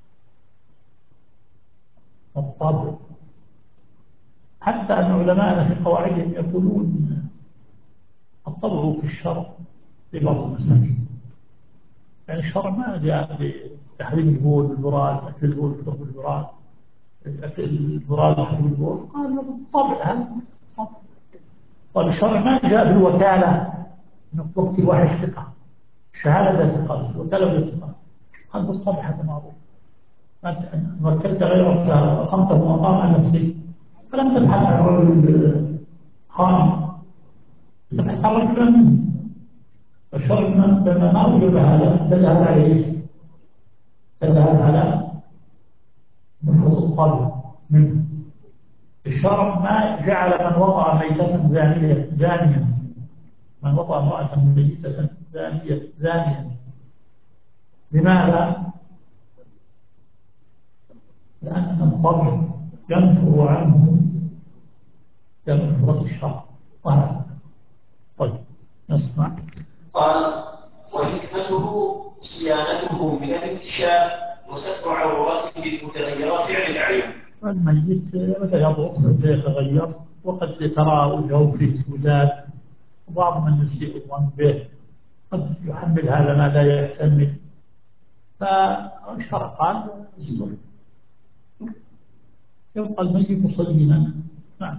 والطبع، حتى أن علماءنا في قواعدهم يقولون الطبع في الشرع في بعض المساجد، يعني الشرع ما جاء بتحريم البول بالبراد، أكل البول شرب البراد، أكل البراد شرب البول، قال الطبع هذا. طيب الشرع ما جاء بالوكالة أنك توكل واحد ثقة، الشهادة لا ثقة، الوكالة لا ثقة، قال بالطبع هذا معروف. وكلت غيرك وأقمته وأقام عن نفسك، فلم تبحث عن رجل خائن، تبحث عن رجل أمين. فالشرع لما ما أوجب هذا تذهب عليه، تذهب على نفوذ الطبع منه. الشرع ما جعل من وطأ ميتة زانية زانيا، من وطأ امرأة ميتة زانية زانيا. لماذا؟ لأن الطبع ينفر عنه كنفرة الشرع. وهذا طيب نسمع. قال: وحكمته صيانته من الانكشاف وستر عورته المتغيرات عن الأعين. الميت متى يضعف يتغير، وقد ترى وجهه فيه سودات، وبعض من يسيء الظن به قد يحمل هذا ما لا يحتمل، فالشرع قال استر، يبقى الميت صينا. نعم.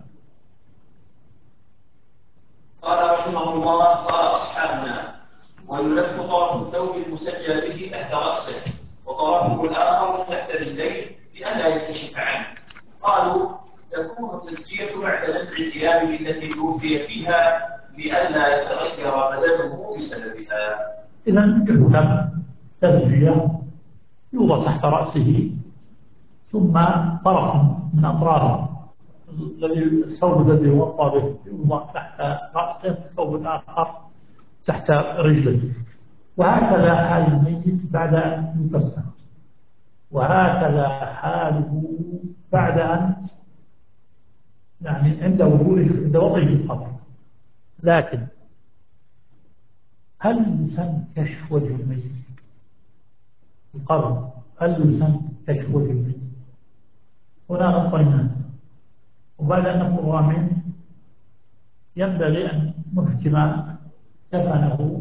قال رحمه الله: قال أصحابنا: ويلف طرف الثوب المسجى به تحت رأسه، وطرفه الآخر تحت رجليه لئلا ينكشف عنه. قالوا: تكون التزكية بعد نزع الثياب التي توفي فيها لئلا يتغير بدنه بسببها. إذا يحكم تزكية، يوضع تحت رأسه ثم طرف من أطراف الذي الثوب الذي يغطى به يوضع تحت رأسه، الثوب الآخر تحت رجله، وهكذا حال الميت بعد أن يكفن، وهكذا حاله بعد أن يعني عند وضوءه عند وضعه في القبر. لكن هل يسن كشف وجه الميت في القبر؟ هل يسن كشف وجه الميت؟ هنا غطيناه، وبعد أن نفرغ منه ينبغي أن نحكم كفنه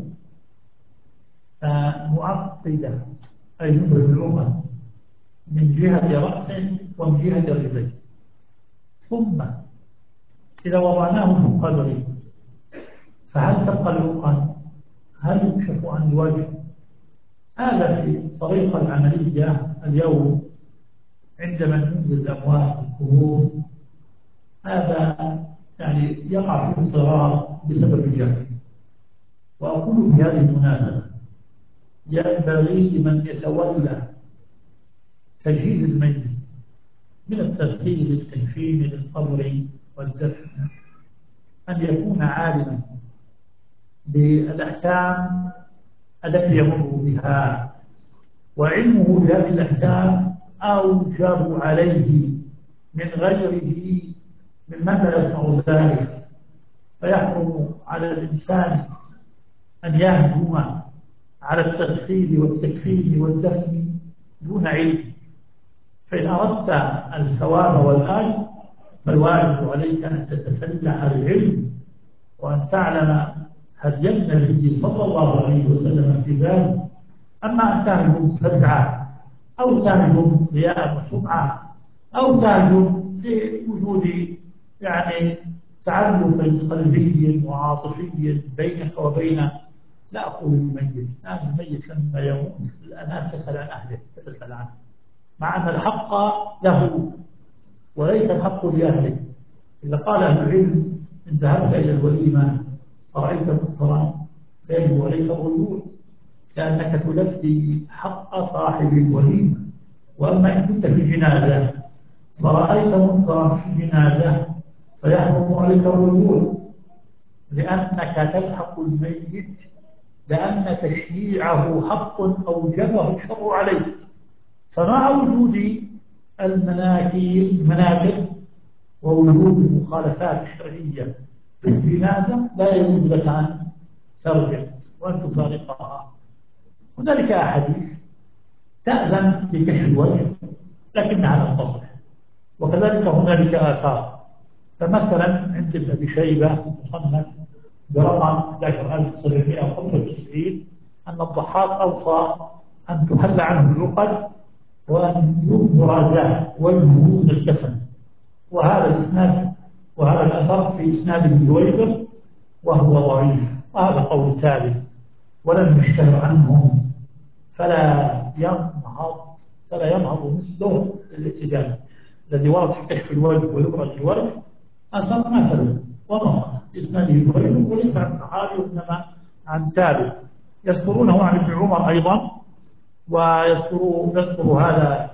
معقدة، أي نبرمه من جهة رأسه ومن جهة رجليه، ثم إذا وضعناه في القبر فهل تبقى العقل؟ هل يكشف عن الوجه؟ هذا في الطريقة العملية اليوم عندما ننزل الأموات القبور، هذا يعني يقع في اضطرار بسبب الجهل. وأقول في هذه المناسبة: ينبغي لمن يتولى تجهيز الميت من التغسيل للتكفين للقبر والدفن أن يكون عالما بالأحكام التي يمر بها، وعلمه بهذه الأحكام أوجب عليه من غيره ممن لا يسمع ذلك. فيحرم على الإنسان أن يهجم على التغسيل والتكفين والدفن دون علم. فإن أردت الثواب والآجر فالواجب عليك أن تتسلح بالعلم، وأن تعلم هدي النبي صلى الله عليه وسلم في ذلك. أما أن تهجم خدعة أو تهجم رياء وسمعة أو تهجم لوجود يعني تعلق قلبي وعاطفي بينك وبين، لا أقول الميت، لأن الميت لما يموت الناس تسأل عن أهله، تسأل عنه، مع أن الحق له وليس الحق لأهله. إذا قال أهل العلم إن ذهبت إلى الوليمة فرأيت مطرا فيجب عليك الرجوع، لأنك تلبي حق صاحب الوليمة. وأما إن كنت في جنازة فرأيت مطرا في جنازة فيحرم عليك الرجوع، لأنك تلحق الميت، لأن تشييعه حق أوجبه الشرع عليك. فمع وجود المناكير المناكر ووجود المخالفات الشرعية في الجنازة لا يجوز لك أن ترجع وأن تفارقها. هنالك أحاديث تأذن بكشف الوجه لكنها لم تصح، وكذلك هنالك آثار. فمثلا عند ابن أبي شيبة مصنف برقم أحد عشر ألف وسبعمائة وخمسة وتسعين أن الضحاك أوصى أن تحل عنه العقد وأن يظهر له وجهه من الكفن. وهذا الإسناد وهذا الأثر في إسناد ابن جويبر وهو ضعيف، وهذا قول ثابت ولم يشتهر عنهم، فلا ينهض فلا ينهض مثله الاعتدال الذي ورد في كشف الوجه ويبرز الوجه. أثر مثلا ومصر إسناده ابن وليس عن صحابي وإنما عن تابع. يذكرونه عن ابن عمر أيضا، ويذكر يذكر هذا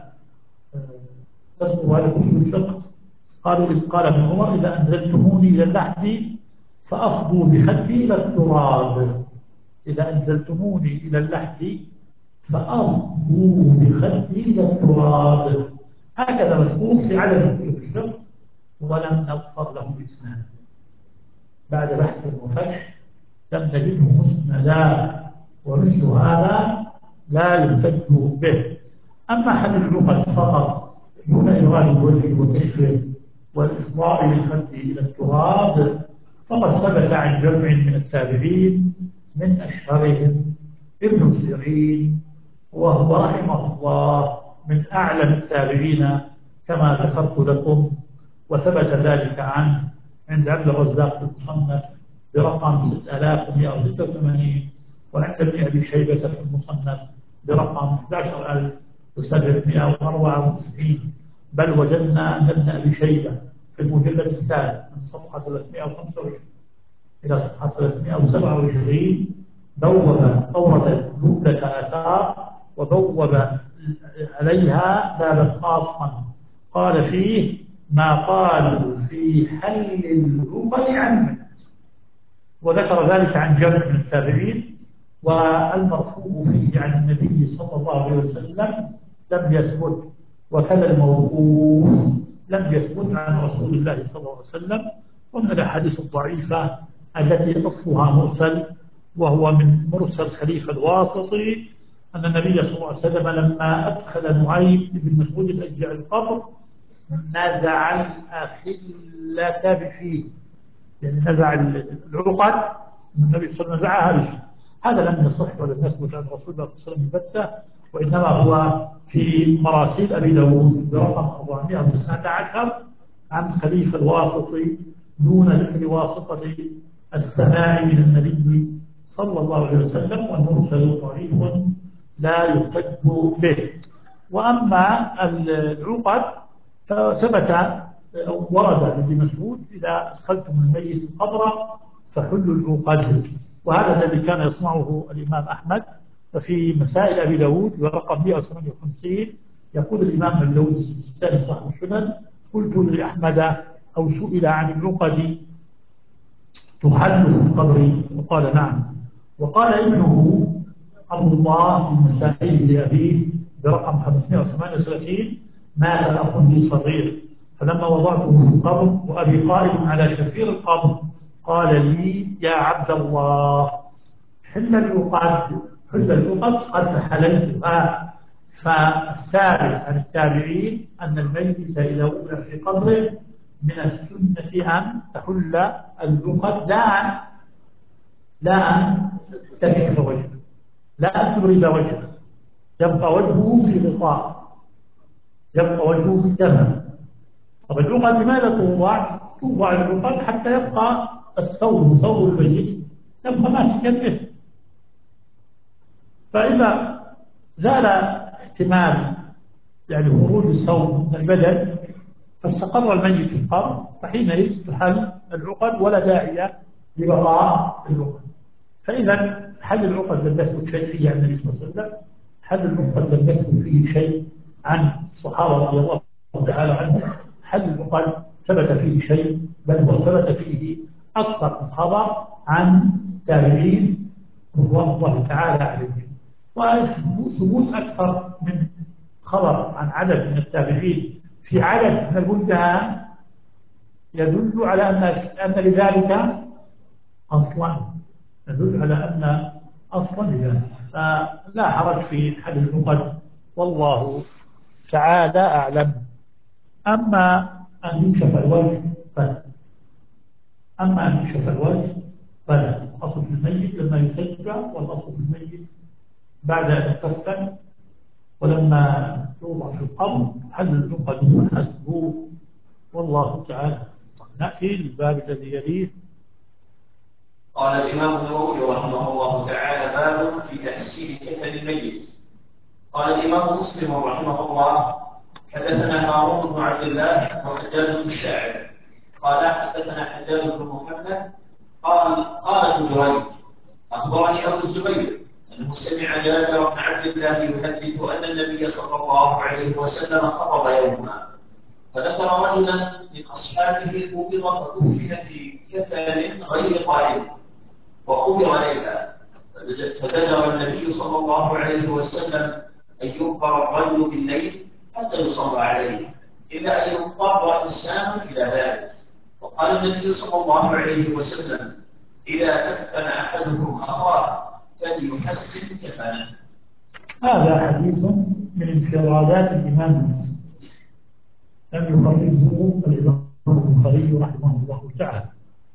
يذكر هذا كتب الفقه. قالوا إذ قال ابن عمر إذا أنزلتموني إلى اللحد فأفضوا بخدي إلى التراب. إذا أنزلتموني إلى اللحد فأفضوا بخدي إلى التراب. هكذا مذكور في عدد كتب الفقه ولم نظفر له بإسناد. بعد بحث وفتش لم نجده مسندا، ومثل هذا لا يحتج به. أما حل العقد فقط دون إراد الوجه وكشفه والإفضاء للخد إلى التراب فقد ثبت عن جمع من التابعين من أشهرهم ابن سيرين، وهو رحمه الله من أعلم التابعين كما ذكرت لكم، وثبت ذلك عنه عند عبد الرزاق في المصنف برقم ستة آلاف ومئة وستة وثمانين، وعند ابن أبي شيبة في المصنف برقم أحد عشر ألف وسبعمائة وأربعة وتسعين. بل وجدنا أن ابن أبي شيبة في المجلد الثالث من صفحة ثلاثمائة وخمسة وعشرين إلى صفحة ثلاثمائة وسبعة وعشرين بوب أورد جملة آثار وبوب عليها بابا خاصا قال فيه ما قالوا في حل العقد عنه، وذكر ذلك عن جمع من التابعين. والمرفوع فيه عن النبي صلى الله عليه وسلم لم يثبت، وكذا الموقوف لم يثبت عن رسول الله صلى الله عليه وسلم. ومن الأحاديث الضعيفة التي أصلها مرسل وهو من مرسل خليفة الواسطي أن النبي صلى الله عليه وسلم لما أدخل نعيم بن مسعود الأجدع القبر نزع الأخلة بفيه، يعني نزع العقد النبي صلى الله عليه وسلم نزعها بفيه. هذا لم يصح ولم يثبت عن رسول الله صلى الله عليه وسلم البتة، وإنما هو في مراسيل أبي داود برقم أربعمائة وتسعة عشر عن خليفة الواسطي دون ذكر واسطة السماع من النبي صلى الله عليه وسلم، والمرسل ضعيف لا يحتج به. وأما العقد فثبت أو ورد لابن مسعود إذا أدخلتم الميت القبر فحلوا العقد، وهذا الذي كان يصنعه الإمام أحمد. ففي مسائل أبي داود ورقم مئة وثمانية وخمسين يقول الإمام اللوزي السيستاني صاحب السنن قلت لأحمد أو سئل عن العقد تحل في القبر وقال نعم. وقال ابنه عبد الله في مسائل لأبيه برقم خمسمائة وثمانية وثلاثين مات أخ لي صغير فلما وضعته في القبر وأبي قائم على شفير القبر قال لي يا عبد الله حل العقد حل العقد قد حللتها. فالثابت عن التابعين أن الميت إذا وضع في قبره من السنة أن تحل العقد لا أن لا أن تكشف وجهه، لا أن تبرد وجهه، يبقى وجهه في غطاء، يبقى وجهه في كفن. طب العقد لماذا توضع؟ توضع العقد حتى يبقى الثوب ثوب الميت يبقى ماسكا به. فإذا زال احتمال يعني خروج الثوب من البدن فاستقر الميت في القبر، فحينئذ تحل العقد ولا داعي لبقاء العقد. فإذا حل العقد لم يثبت شيء فيه عن النبي صلى الله عليه وسلم، حل العقد لم يثبت فيه شيء عن الصحابة رضي الله تعالى عنهم، حل العقد ثبت فيه شيء، بل هو ثبت فيه أكثر من خبر عن تابعين رضوان الله تعالى عليهم. وثبوت أكثر من خبر عن عدد من التابعين في عدد من البلدان يدل على أن أن لذلك أصلا، يدل على أن أصلا لذلك، فلا حرج في حل العقد والله تعالى أعلم. أما أن يكشف الوجه فلا، أما أن يكشف الوجه فلا. الأصل في الميت لما يسجى، والأصل في الميت بعد أن يكفن ولما يوضع في القبر حل العقد وحسبه والله تعالى. نأتي للباب الذي يليه. قال الإمام النووي رحمه الله تعالى: باب في تحسين كفن الميت. قال الإمام مسلم رحمه الله: حدثنا هارون بن عبد الله وحجاج بن الشاعر قال حدثنا حجاج بن محمد قال قال ابن جريج أخبرني أبو الزبير أنه سمع جابر بن عبد الله يحدث أن النبي صلى الله عليه وسلم خطب يوما، فذكر رجلا من أصحابه قبض فكفن في كفن غير قائم وقبض ليلا، فزجر النبي صلى الله عليه وسلم أن يقبر الرجل بالليل حتى يصلى عليه إلا أن يضطر إنسان إلى ذلك. وقال النبي صلى الله عليه وسلم: إذا كفن أحدكم أخاه فليحسن كفنه. هذا حديث من انفرادات الإمام مسلم، لم يخرجه الإمام البخاري رحمه الله تعالى.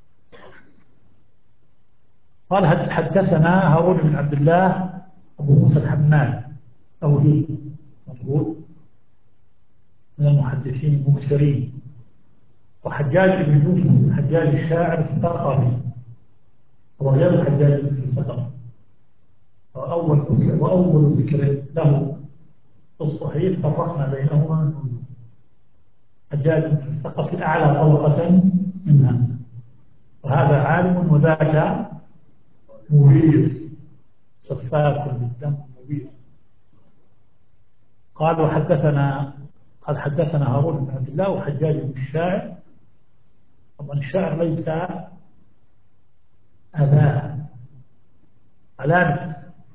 قال حدثنا هارون بن عبد الله أبو موسى الحماد توحيد مضبوط من المحدثين المكثرين، وحجاج بن يوسف بن حجاج الشاعر الثقفي وغير الحجاج بن الثقفي، وأول وأول ذكر له في الصحيح فرقنا بينهما من وجوه. حجاج بن الثقفي أعلى طبقة منها، وهذا عالم وذاك مبير سفاك بالدم مبير. قال وحدثنا قال حدثنا هارون بن عبد الله وحجاج بن الشاعر. طبعا الشاعر ليس أباه، علامة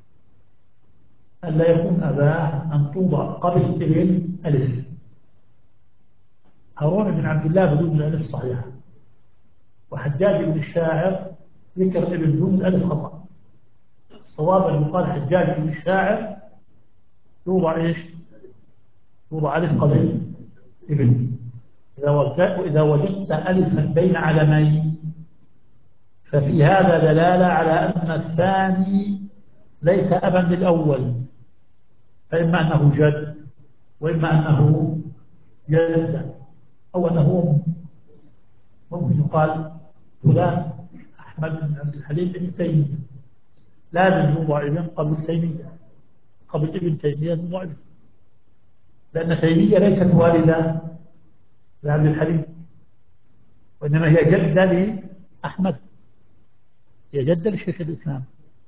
ألا يكون أباه أن توضع قبل ابن ألف. هارون بن عبد الله بدون الألف صحيحة، وحجاج بن الشاعر ذكر ابن دون الألف خطأ. الصواب أن يقال حجاج بن الشاعر يوضع إيش؟ يوضع ألف قبل ابن. إذا وجدت إذا وجدت ألفا بين علمين ففي هذا دلالة على أن الثاني ليس أبا للأول، فإما أنه جد وإما أنه جد أو أنه أم. ممكن يقال فلان أحمد بن عبد الحليم بن تيمية، لازم يوضع ابن قبل تيمية، قبل ابن تيمية يوضع ابن، لأن تيمية ليست والدة لعبد الحليم، وإنما هي جدة لأحمد، هي جدة لشيخ الإسلام.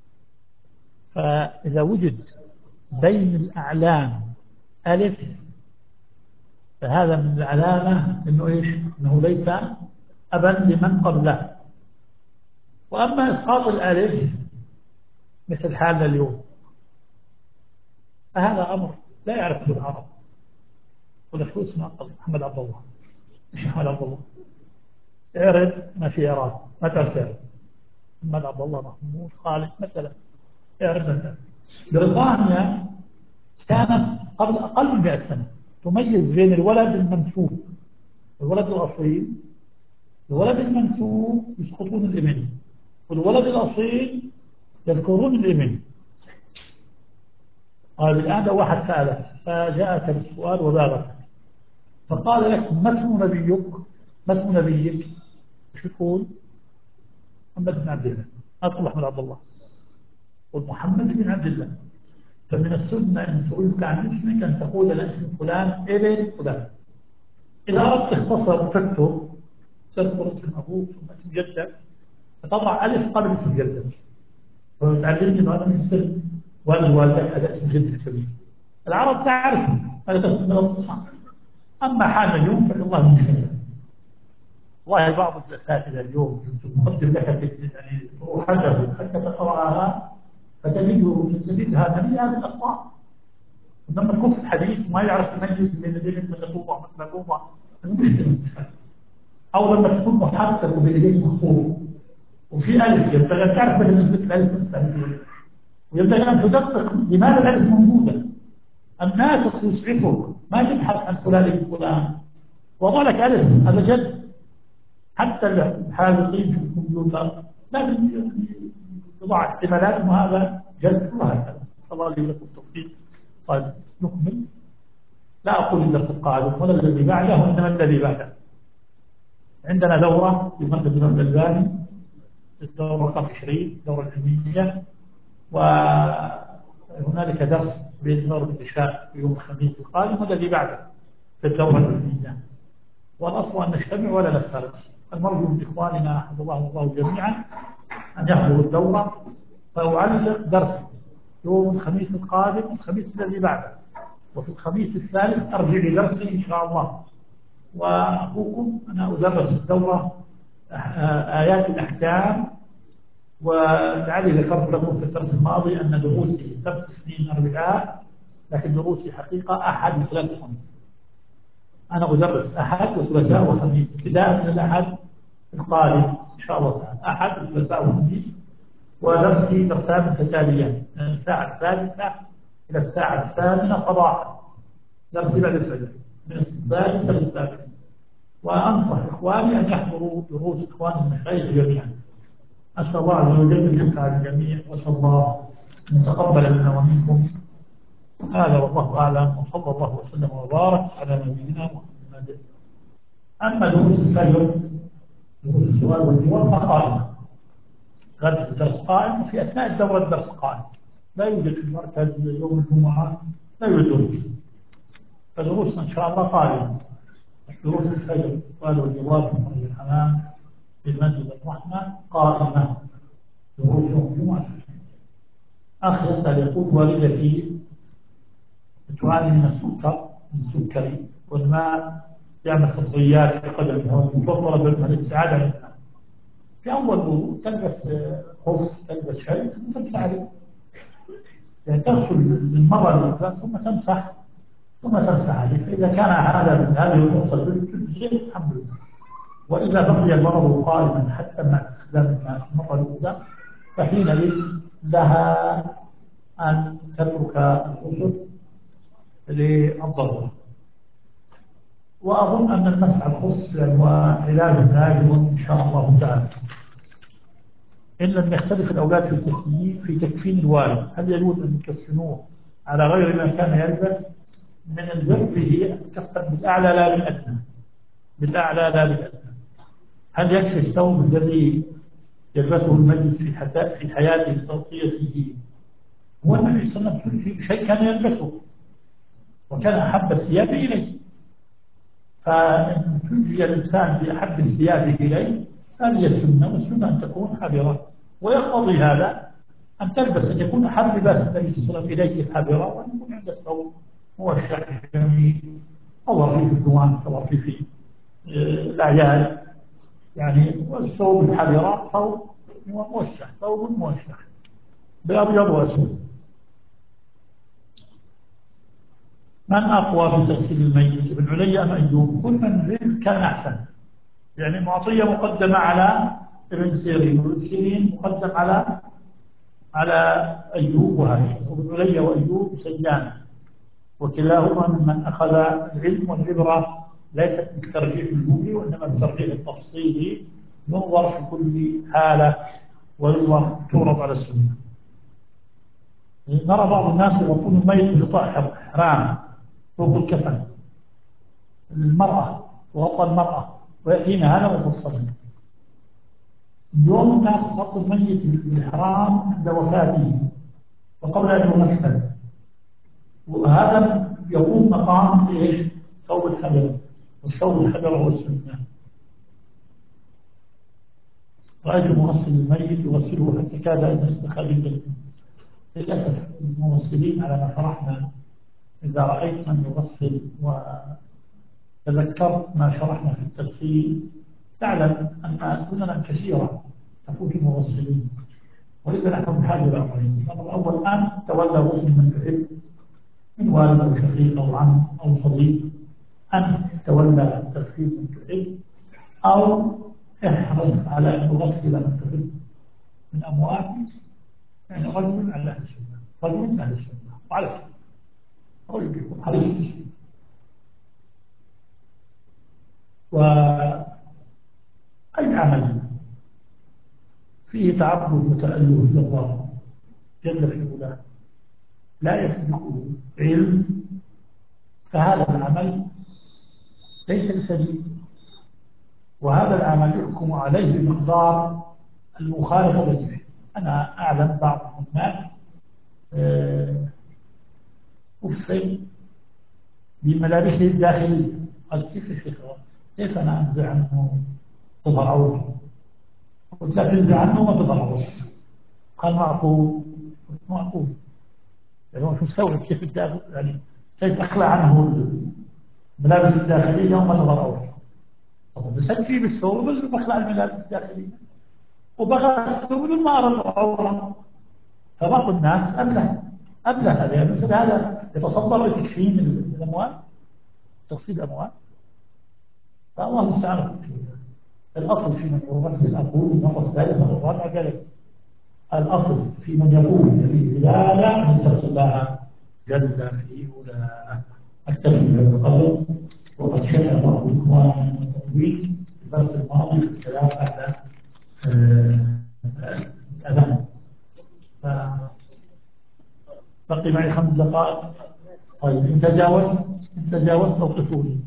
فإذا وجد بين الأعلام ألف فهذا من العلامة أنه إيش؟ أنه ليس أبا لمن قبله. وأما إسقاط الألف مثل حالنا اليوم فهذا أمر لا يعرفه العرب. يقول لك اسمه محمد عبد الله، مش محمد عبد الله، اعرض ما في إعراب، ما تعرف تعرف محمد عبد الله محمود خالد مثلا، اعرض مثلا. بريطانيا كانت قبل أقل من مئة سنة تميز بين الولد المنسوب والولد الأصيل. الولد المنسوب يسقطون الابن، والولد الأصيل يذكرون الابن. قال الآن لو واحد سألك فجاءك بالسؤال وبالغك فقال لك ما اسم نبيك؟ ما اسم نبيك؟ شو يقول؟ محمد بن عبد الله، ما تقول أحمد عبد الله، والمحمد بن عبد الله. فمن السنة إن سئلت عن اسمك أن تقول أنا اسم فلان ابن فلان. إذا أردت تختصر وتكتب تذكر اسم أبوك ثم اسم جدك، فتضع ألف قبل اسم جدك، فتعلمني أنه هذا اسم والد والدك، هذا اسم جدك الكبير. العرب تعرف هذا اسم الأصحاب. أما حال اليوم فالله من شيء. والله بعض الأساتذة اليوم تقدم لك يعني روحته حتى تقرأها فتجده تجدها مليئة بالأخطاء. لما تكون في الحديث ما يعرف يميز بين اليدين المكتوبة والمكتوبة المشكلة. أو لما تكون محرك وباليدين مخطوط وفي ألف يبقى أن تعرف بدل نسبة الألف والثانية، ويبقى أن تدقق لماذا الألف موجودة. الناس يسعفك، ما تبحث عن فلان ابن فلان، وضع لك ألف هذا جد. حتى الحاذقين في الكمبيوتر لازم يضع احتمالات وهذا جد وهكذا. الله لي لكم التوفيق. طيب نكمل. لا أقول الدرس القادم ولا الذي بعده وإنما الذي بعده. عندنا دورة في مركز الإمام الألباني، الدورة رقم عشرين، دورة علمية، وهنالك درس بإذن العشاء في يوم الخميس القادم والذي بعده في الدورة العلمية. والأصل أن نجتمع ولا نفترق. المرجو من إخواننا حفظهم الله جميعا أن يحضروا الدورة، فأعلق درس يوم الخميس القادم الخميس الذي بعده، وفي الخميس الثالث أرجع لدرسي إن شاء الله. وأخوكم أنا أدرس الدورة آيات الأحكام، ولعلي ذكرت لكم في الدرس الماضي أن دروسي سبت سنين أربعاء، لكن دروسي حقيقة أحد وثلاث وخميس. أنا أدرس أحد وثلاثاء وخميس ابتداء من الأحد القادم إن شاء الله تعالى، أحد وثلاثاء وخميس، ودرسي درسان متتاليان من الساعة السادسة إلى الساعة الثامنة صباحا، درسي بعد الفجر من السادسة للسابعة. وأنصح إخواني أن يحضروا دروس إخواني المشايخ جميعا. أسأل الله عز وجل أن ينفع الجميع، وأسأل الله أن يتقبل منا ومنكم. هذا والله أعلم، وصلى الله وسلم وبارك على نبينا محمد. أما دروس الفجر دروس السؤال والجواب فقائمة، غد الدرس قائم، وفي أثناء الدورة الدرس قائم. لا يوجد في المركز يوم الجمعة لا يوجد دروس، فدروسنا إن شاء الله قائمة. دروس الفجر السؤال والجواب في مرج الحمام في مسجد الرحمة قائمة، دروس يوم الجمعة. أخ يسأل يقول والدتي تعاني من السكر من السكري والماء يعمل فطريات في قدمها وتفضل بالابتعاد عن الماء. في أول وضوء تلبس خف، تلبس شيء وتمسح عليه، يعني تغسل المرة الأولى ثم تمسح ثم تمسح عليه. فإذا كان هذا من هذه النقطة تجزئ الحمد لله. وإذا بقي المرض قائما حتى مع استخدام الماء المرة الأولى فحينئذ لها أن تترك الغسل للضرورة. وأظن أن المسح الخف وعلاج لازم إن شاء الله تعالى. إن لم يختلف الأولاد في التكفين في تكفين الوالد، هل يجوز أن يكفنوه على غير ما كان يلبس؟ من البر به أن يكفن بالأعلى لا بالأدنى، بالأعلى لا بالأدنى. هل يكفي الثوب الذي يلبسه الميت في في حياته لتغطيته؟ هو النبي صلى الله عليه وسلم في شيء كان يلبسه وكان أحب الثياب إليه، فإن تجزي الإنسان بأحب الثياب إليه هذه السنة، والسنة أن تكون حذرة. ويقتضي هذا أن تلبس أن يكون أحب لباس النبي صلى الله عليه وسلم إليك حذرة، وأن يكون عند الثوب موشح جميل، أو رفيف الدوام كرفيف الأعياد يعني. والثوب الحذرة ثوب موشح، ثوب موشح بأبيض وأسود. من أقوى في تغسيل الميت، ابن علي أم أيوب؟ كل من كان أحسن. يعني معطية مقدمة على ابن سيرين، وابن سيرين مقدم على على أيوب، وهكذا. وابن علي وأيوب سيان، وكلاهما ممن أخذ العلم، والعبرة ليست بالترجيح الجملي وإنما بالترجيح التفصيلي، ينظر في كل حالة وينظر تعرض على السنة. نرى بعض الناس يغطون الميت بغطاء حرام فوق الكفن، المرأة وغطى المرأة، ويأتينا هذا مفصلا. اليوم الناس تحط الميت بالإحرام عند وفاته وقبل أن يغسل، وهذا يقوم مقام إيش؟ ثوب الحجر، والثوب الحجر هو السنة. رأيت مغسل الميت يغسله حتى كاد أن يستخرج الدم. للأسف الممثلين على ما شرحنا، إذا رأيت من يغسل وتذكرت ما شرحنا في التفصيل تعلم أن سننا كثيرة تفوت المغسلين، ولذا نحن بحاجة إلى أمرين. الأمر الأول أن تولى غسل من تحب من والد أو شقيق أو عم أو صديق، أن تتولى تغسيل من تحب، أو احرص على أن تغسل من تحب من أموات، يعني رجل من أهل السنة، رجل من أهل السنة وعلى السنة، رجل يكون حريص بالسنة. وأي عمل فيه تعبد وتأله إلى الله جل في علاه لا يسبقه علم، فهذا العمل ليس بسليم، وهذا العمل يحكم عليه بمقدار المخالفة التي فيه. أنا أعلم بعض الناس أفصل بملابسه الداخلية. قال كيف يا شيخ؟ كيف أنا أنزع عنه تظهر عورته؟ قلت لا تنزع عنه وما تظهر عورته. قال معقول؟ قلت معقول، يعني هو شو مستوعب كيف الداخل، يعني كيف أخلع عنه الملابس الداخلية وما تظهر عورته؟ طب بس أجيب الثوب بخلع الملابس الداخلية وبغى الثوب بدون ما أرى العورة. فبعض الناس أبله أبله هذا، يعني مثل هذا يتصدر تكفين الأموال، تغسيل الأموال، فالله المستعان. الأصل في من يغسل أقول المرة الثالثة والرابعة ذلك، الأصل في من يقول بالعبادة أن يتقي الله جل في علاه. أكتفي بهذا القدر، وقد شرع بعض الإخوان التطويل في الدرس الماضي في الكلام على الأذان، بقي معي خمس دقائق. طيب إن تجاوزت إن تجاوزت أوقفوني.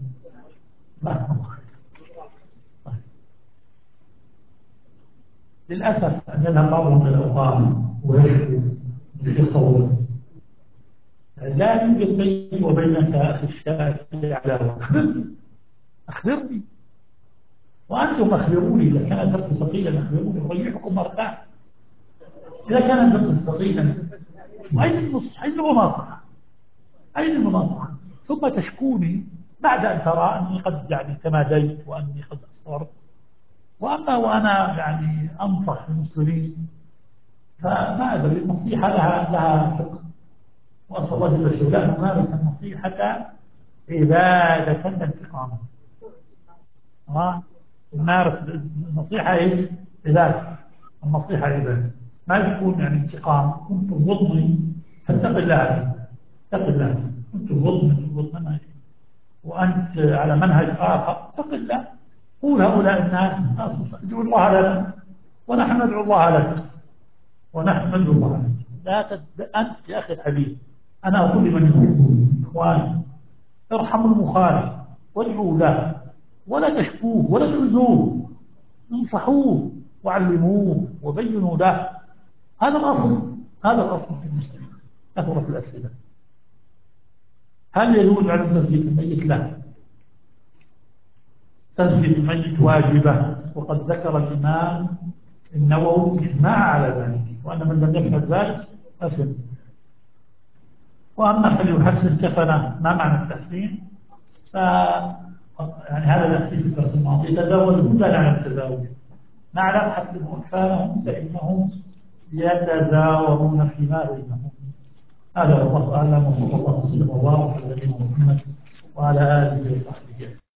للأسف أن يذهب بعضهم إلى الأوقاف ويشكو بخطوه. لا يوجد بيني وبينك أخي الشافعي عداوة، أخبرني أخبرني وأنتم أخبروني. إذا كان الدرس ثقيلا أخبروني أريحكم مرتاح. إذا كان الدرس ثقيلا، أين النصح؟ أين المناصحة؟ أين المناصحة؟ ثم تشكوني بعد أن ترى أني قد يعني تماديت وأني قد أصرت. وأما وأنا يعني أنصح المسلمين فما أدري، النصيحة لها لها حكم، وأسأل الله جل وعلا أن نمارس النصيحة عبادة بانتقام. ها نمارس النصيحة إيش؟ عبادة. النصيحة عبادة، ما يكون يعني انتقام. كنت تضمني فاتق الله، اتق الله. كنت تضمن تضمن وأنت على منهج آخر، اتق الله. قول هؤلاء الناس ادعوا الله لنا ونحن ندعو الله لك، ونحن ندعو الله لك. لا تد... أنت يا أخي الحبيب، أنا أقول لمن يحبني إخواني ارحموا المخالف وادعوا له، ولا تشكوه ولا تؤذوه، انصحوه وعلموه وبينوا له. هذا الأصل، هذا الأصل في المسلمين. كثرت الأسئلة. هل يجوز على تسجيل الميت؟ لا، تسجيل الميت واجبة، وقد ذكر الإمام النووي إجماع على ذلك، وأن من لم يفعل ذلك أثم. وأما فليحسن كفنه، ما معنى التحسين؟ ف يعني هذا نأتي في الدرس الماضي. يتزاوجون، لا نعلم التزاوج، نعلم حسبهم أطفالهم فإنهم يتزاورون فيما بينهم. هذا والله أعلم، وصلى الله وسلم وبارك على نبينا محمد وعلى آله وصحبه.